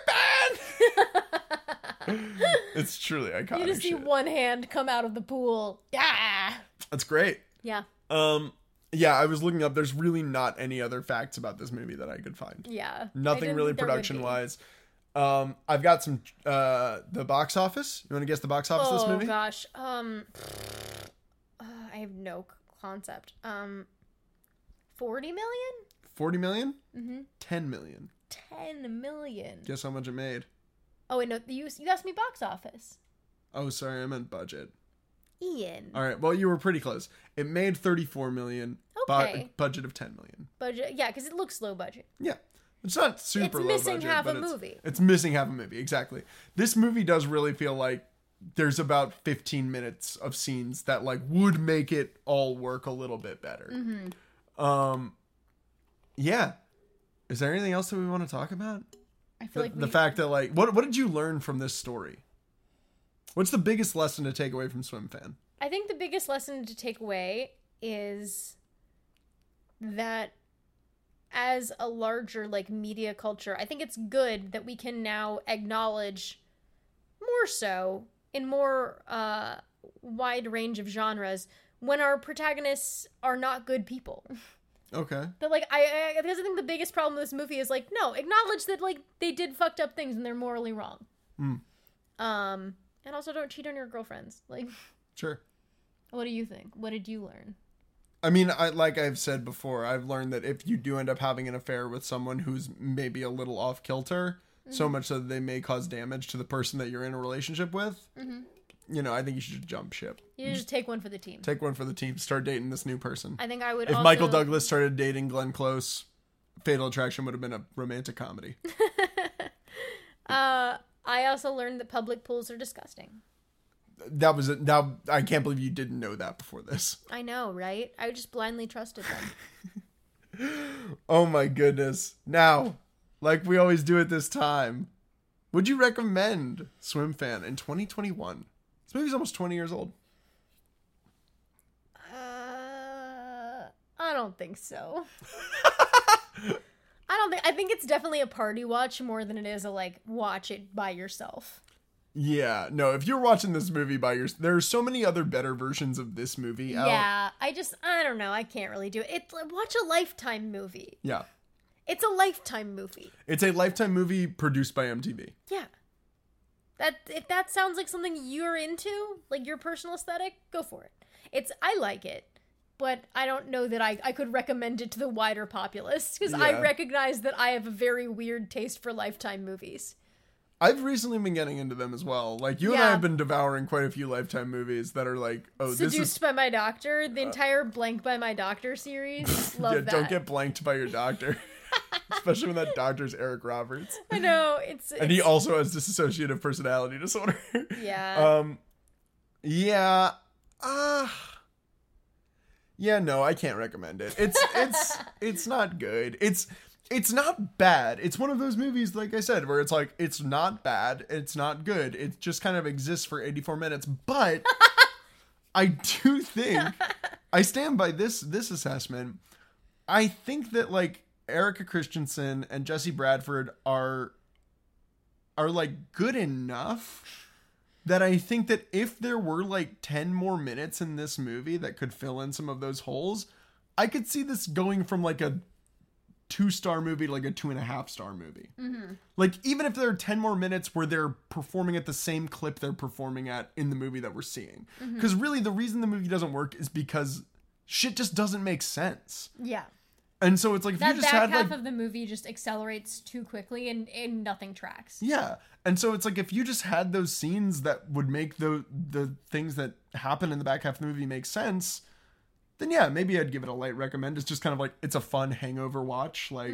Ben! It's truly iconic. You just see shit. one hand come out of the pool. Yeah. That's great. Yeah. Yeah, I was looking up. There's really not any other facts about this movie that I could find. Yeah. Nothing really production wise. I've got some the box office. You want to guess the box office of this movie? Oh gosh. I have no concept. 40 million? 40 million? Mm-hmm. 10 million. 10 million. Guess how much it made? Oh wait, no, you asked me box office. Oh, sorry, I meant budget. Ian. All right. Well, you were pretty close. It made 34 million. Okay. Budget of 10 million. Budget, yeah, because it looks low budget. Yeah. It's not super low budget. It's missing half a movie. It's missing half a movie, exactly. This movie does really feel like there's about 15 minutes of scenes that like would make it all work a little bit better. Yeah. Is there anything else that we want to talk about? I feel the fact that like what did you learn from this story? What's the biggest lesson to take away from Swim Fan? I think the biggest lesson to take away is that as a larger like media culture, I think it's good that we can now acknowledge more so in more wide range of genres when our protagonists are not good people. Okay. That like I because I think the biggest problem with this movie is like, no, acknowledge that like they did fucked up things and they're morally wrong. And also don't cheat on your girlfriends. Like, sure. What do you think? What did you learn? I mean, like I've said before, I've learned that if you do end up having an affair with someone who's maybe a little off kilter, so much so that they may cause damage to the person that you're in a relationship with, you know, I think you should jump ship. You just take one for the team. Take one for the team. Start dating this new person. I think I would If Michael Douglas started dating Glenn Close, Fatal Attraction would have been a romantic comedy. I also learned that public pools are disgusting. I can't believe you didn't know that before this. I know, right? I just blindly trusted them. Oh my goodness. Now, like we always do at this time, would you recommend Swim Fan in 2021? This movie's almost 20 years old. I don't think so. I think it's definitely a party watch more than it is a like watch it by yourself. Yeah, no, if you're watching this movie by yourself, there are so many other better versions of this movie out. Yeah, I don't know, I can't really do it. It's watch a Lifetime movie. Yeah. It's a Lifetime movie. It's a Lifetime movie produced by MTV. Yeah. If that sounds like something you're into, like your personal aesthetic, go for it. I like it. But I don't know that I could recommend it to the wider populace, because I recognize that I have a very weird taste for Lifetime movies. I've recently been getting into them as well. Like, you and I have been devouring quite a few Lifetime movies that are like, oh, this is... Seduced by My Doctor, the entire Blank by My Doctor series. Love that. Don't get blanked by your doctor. Especially when that doctor's Eric Roberts. I know, And he also has dissociative personality disorder. Yeah. Yeah, no, I can't recommend it. It's not good. It's not bad. It's one of those movies, like I said, where it's like, it's not bad, it's not good. It just kind of exists for 84 minutes. But I do think, I stand by this assessment. I think that, like, Erica Christensen and Jesse Bradford are like good enough that I think that if there were like 10 more minutes in this movie that could fill in some of those holes, I could see this going from like a 2-star movie to like a 2.5-star movie. Mm-hmm. Like, even if there are 10 more minutes where they're performing at the same clip they're performing at in the movie that we're seeing. Because really the reason the movie doesn't work is because shit just doesn't make sense. Yeah. And so it's like, if that you just back had half like, of the movie just accelerates too quickly and nothing tracks. Yeah. And so it's like, if you just had those scenes that would make the things that happen in the back half of the movie make sense, then yeah, maybe I'd give it a light recommend. It's just kind of like, it's a fun hangover watch. Like,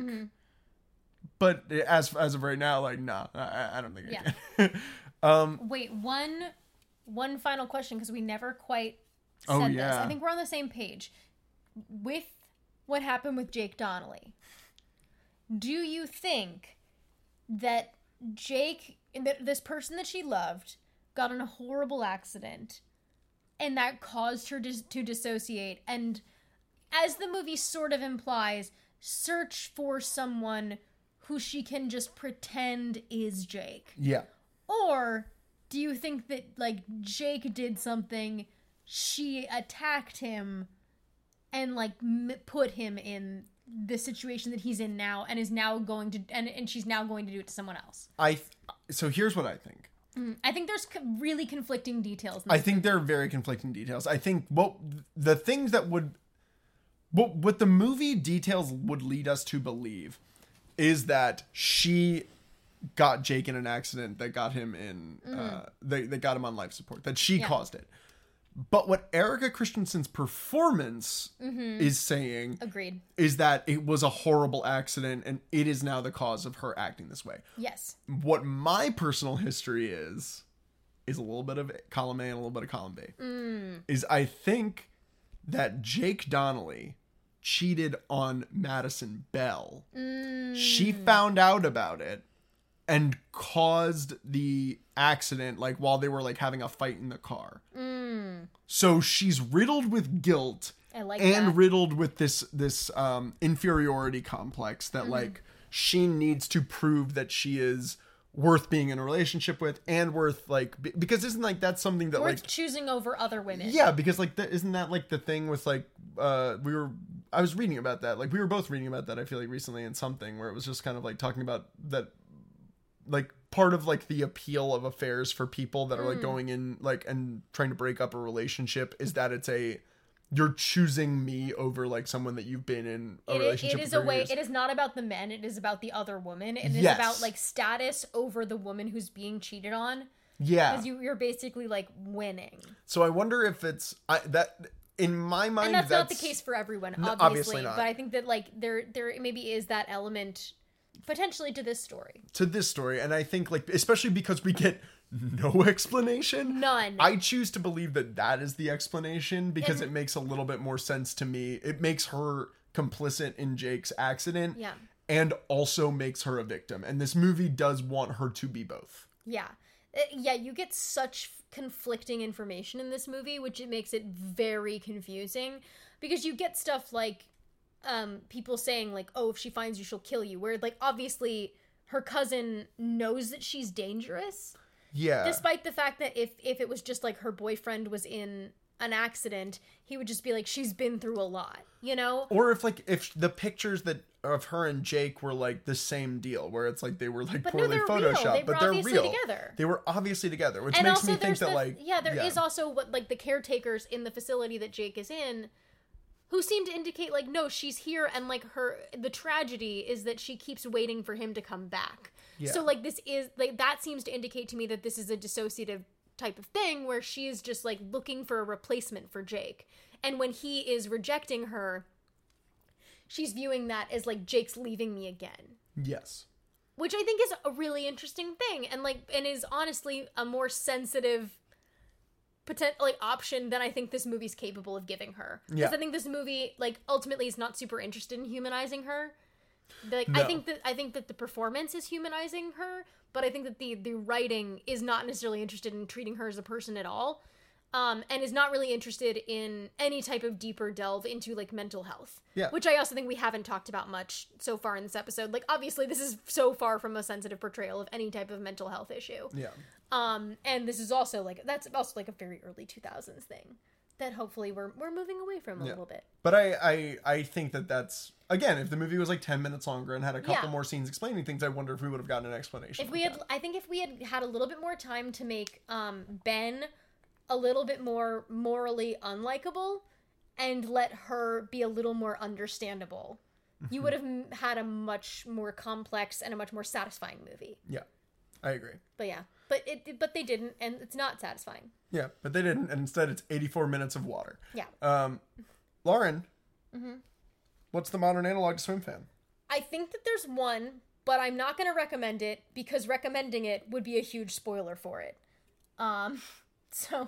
but as of right now, like, nah, I don't think I can. Wait, one final question, because we never quite said this. I think we're on the same page. With what happened with Jake Donnelly, do you think that Jake, this person that she loved, got in a horrible accident and that caused her to dissociate, and, as the movie sort of implies, search for someone who she can just pretend is Jake? Yeah. Or do you think that, like, Jake did something, she attacked him, and like put him in the situation that he's in now, and is now going to, and she's now going to do it to someone else? So here's what I think. I think there's really conflicting details. I think there are very conflicting details. I think what the movie details would lead us to believe is that she got Jake in an accident that got him in, they got him on life support, that she caused it. But what Erica Christensen's performance is saying Agreed. is that it was a horrible accident and it is now the cause of her acting this way. Yes. What my personal history is a little bit of column A and a little bit of column B. Is I think that Jake Donnelly cheated on Madison Bell. She found out about it and caused the accident, like, while they were, like, having a fight in the car. So she's riddled with guilt and riddled with this inferiority complex that, like, she needs to prove that she is worth being in a relationship with and worth, like, because isn't, like, that's something that, worth like, choosing over other women. Yeah, because, like, isn't that, like, the thing with, like, I was reading about that. Like, we were both reading about that, I feel like, recently in something where it was just kind of, like, talking about that, like, part of, like, the appeal of affairs for people that are, like, going in, like, and trying to break up a relationship is that it's you're choosing me over, like, someone that you've been in a relationship with. It is not about the men, it is about the other woman. It is about, like, status over the woman who's being cheated on. Yeah. Because you're basically, like, winning. So I wonder if it's, that, in my mind, and that's not the case for everyone, obviously not. But I think that, like, there maybe is that element potentially to this story. And I think, like, especially because we get no explanation. None. I choose to believe that is the explanation because it makes a little bit more sense to me. It makes her complicit in Jake's accident. Yeah. And also makes her a victim. And this movie does want her to be both. Yeah. Yeah, you get such conflicting information in this movie, which it makes it very confusing. Because you get stuff like people saying, like, oh, if she finds you, she'll kill you. Where, like, obviously her cousin knows that she's dangerous. Yeah. Despite the fact that if it was just, like, her boyfriend was in an accident, he would just be like, she's been through a lot, you know? Or if the pictures of her and Jake were, like, the same deal, where it's like they were, like, poorly photoshopped, but they're real. Together. They were obviously together, which makes me think that, like, there is also what, like, the caretakers in the facility that Jake is in, who seem to indicate, like, no, she's here, and, like, the tragedy is that she keeps waiting for him to come back. Yeah. So, like, this is, like, that seems to indicate to me that this is a dissociative type of thing where she is just, like, looking for a replacement for Jake. And when he is rejecting her, she's viewing that as, like, Jake's leaving me again. Yes. Which I think is a really interesting thing, and, like, and is honestly a more sensitive option than I think this movie's capable of giving her. Because I think this movie, like, ultimately is not super interested in humanizing her. Like, no. I think that the performance is humanizing her, but I think that the writing is not necessarily interested in treating her as a person at all, and is not really interested in any type of deeper delve into, like, mental health. Yeah. Which I also think we haven't talked about much so far in this episode. Like, obviously, this is so far from a sensitive portrayal of any type of mental health issue. Yeah. And this is also, like, that's also, like, a very early 2000s thing that hopefully we're moving away from a little bit. But I think that's, again, if the movie was, like, 10 minutes longer and had a couple more scenes explaining things, I wonder if we would have gotten an explanation. I think if we had a little bit more time to make Ben a little bit more morally unlikable and let her be a little more understandable, you would have had a much more complex and a much more satisfying movie. Yeah, I agree. But yeah, but they didn't, and it's not satisfying. Yeah, but they didn't, and instead it's 84 minutes of water. Yeah. Lauren, what's the modern analog to Swim Fan? I think that there's one, but I'm not going to recommend it because recommending it would be a huge spoiler for it. So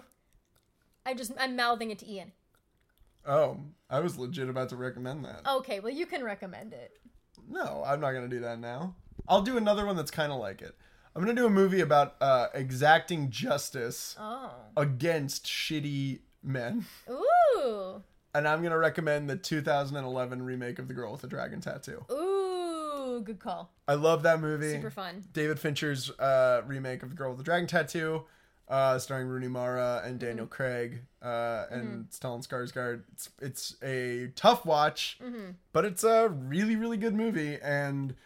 I'm mouthing it to Ian. Oh, I was legit about to recommend that. Okay, well, you can recommend it. No, I'm not going to do that now. I'll do another one that's kind of like it. I'm going to do a movie about exacting justice against shitty men. Ooh. And I'm going to recommend the 2011 remake of The Girl with the Dragon Tattoo. Ooh, good call. I love that movie. Super fun. David Fincher's remake of The Girl with the Dragon Tattoo, starring Rooney Mara and Daniel Craig and Stellan Skarsgård. It's a tough watch, but it's a really, really good movie, and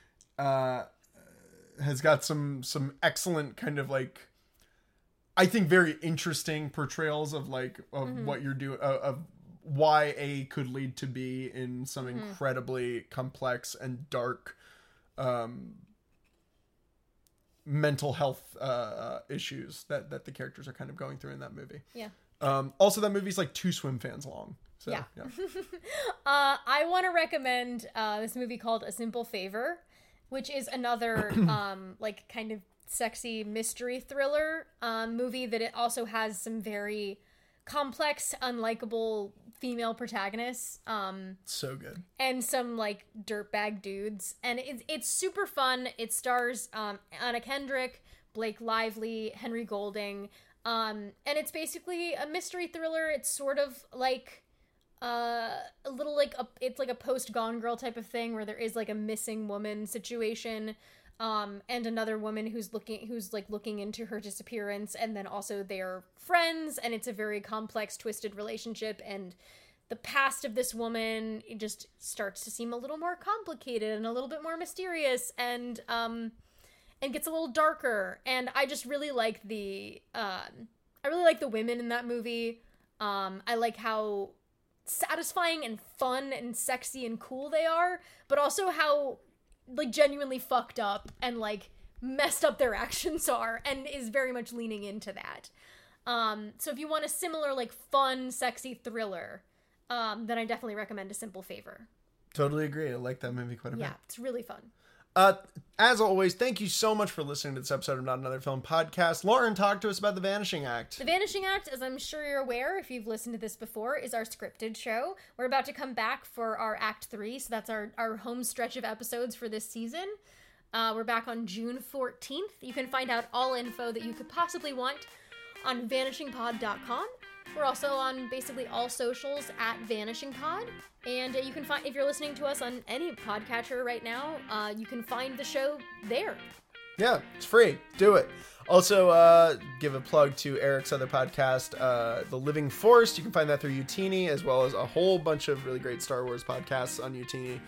has got some excellent kind of, like, I think very interesting portrayals of, like, of what you're doing, of why A could lead to B in some incredibly complex and dark mental health issues that the characters are kind of going through in that movie. Yeah. Also, that movie's like 2 swim fans long. So, yeah. I want to recommend this movie called A Simple Favor, which is another like kind of sexy mystery thriller movie that it also has some very complex, unlikable female protagonists. So good. And some like dirtbag dudes. And it's super fun. It stars Anna Kendrick, Blake Lively, Henry Golding. And it's basically a mystery thriller. It's sort of like a little like it's like a post Gone Girl type of thing where there is like a missing woman situation. And another woman who's looking into her disappearance, and then also they're friends, and it's a very complex, twisted relationship, and the past of this woman, it just starts to seem a little more complicated and a little bit more mysterious, and gets a little darker. And I just really like the women in that movie. I like how satisfying and fun and sexy and cool they are, but also how like genuinely fucked up and like messed up their actions are, and is very much leaning into that. So if you want a similar like fun, sexy thriller, then I definitely recommend A Simple Favor. Totally agree. I like that movie quite a bit. Yeah, it's really fun. As always, thank you so much for listening to this episode of Not Another Film Podcast. Lauren, talk to us about The Vanishing Act. The Vanishing Act, as I'm sure you're aware if you've listened to this before, is our scripted show. We're about to come back for our Act 3, so that's our home stretch of episodes for this season. We're back on June 14th. You can find out all info that you could possibly want on vanishingpod.com. We're also on basically all socials at vanishingpod. And you can find, if you're listening to us on any podcatcher right now, you can find the show there. Yeah, it's free. Do it. Also, give a plug to Eric's other podcast, The Living Force. You can find that through Utini, as well as a whole bunch of really great Star Wars podcasts on Utini.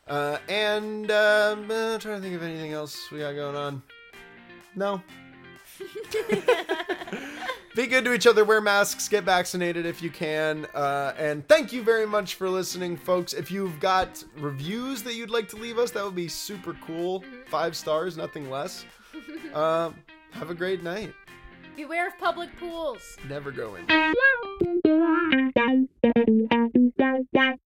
I'm trying to think of anything else we got going on. No. Be good to each other, wear masks, get vaccinated if you can, and thank you very much for listening, folks. If you've got reviews that you'd like to leave us, that would be super cool. 5 stars, nothing less. Have a great night. Beware of public pools. Never go in.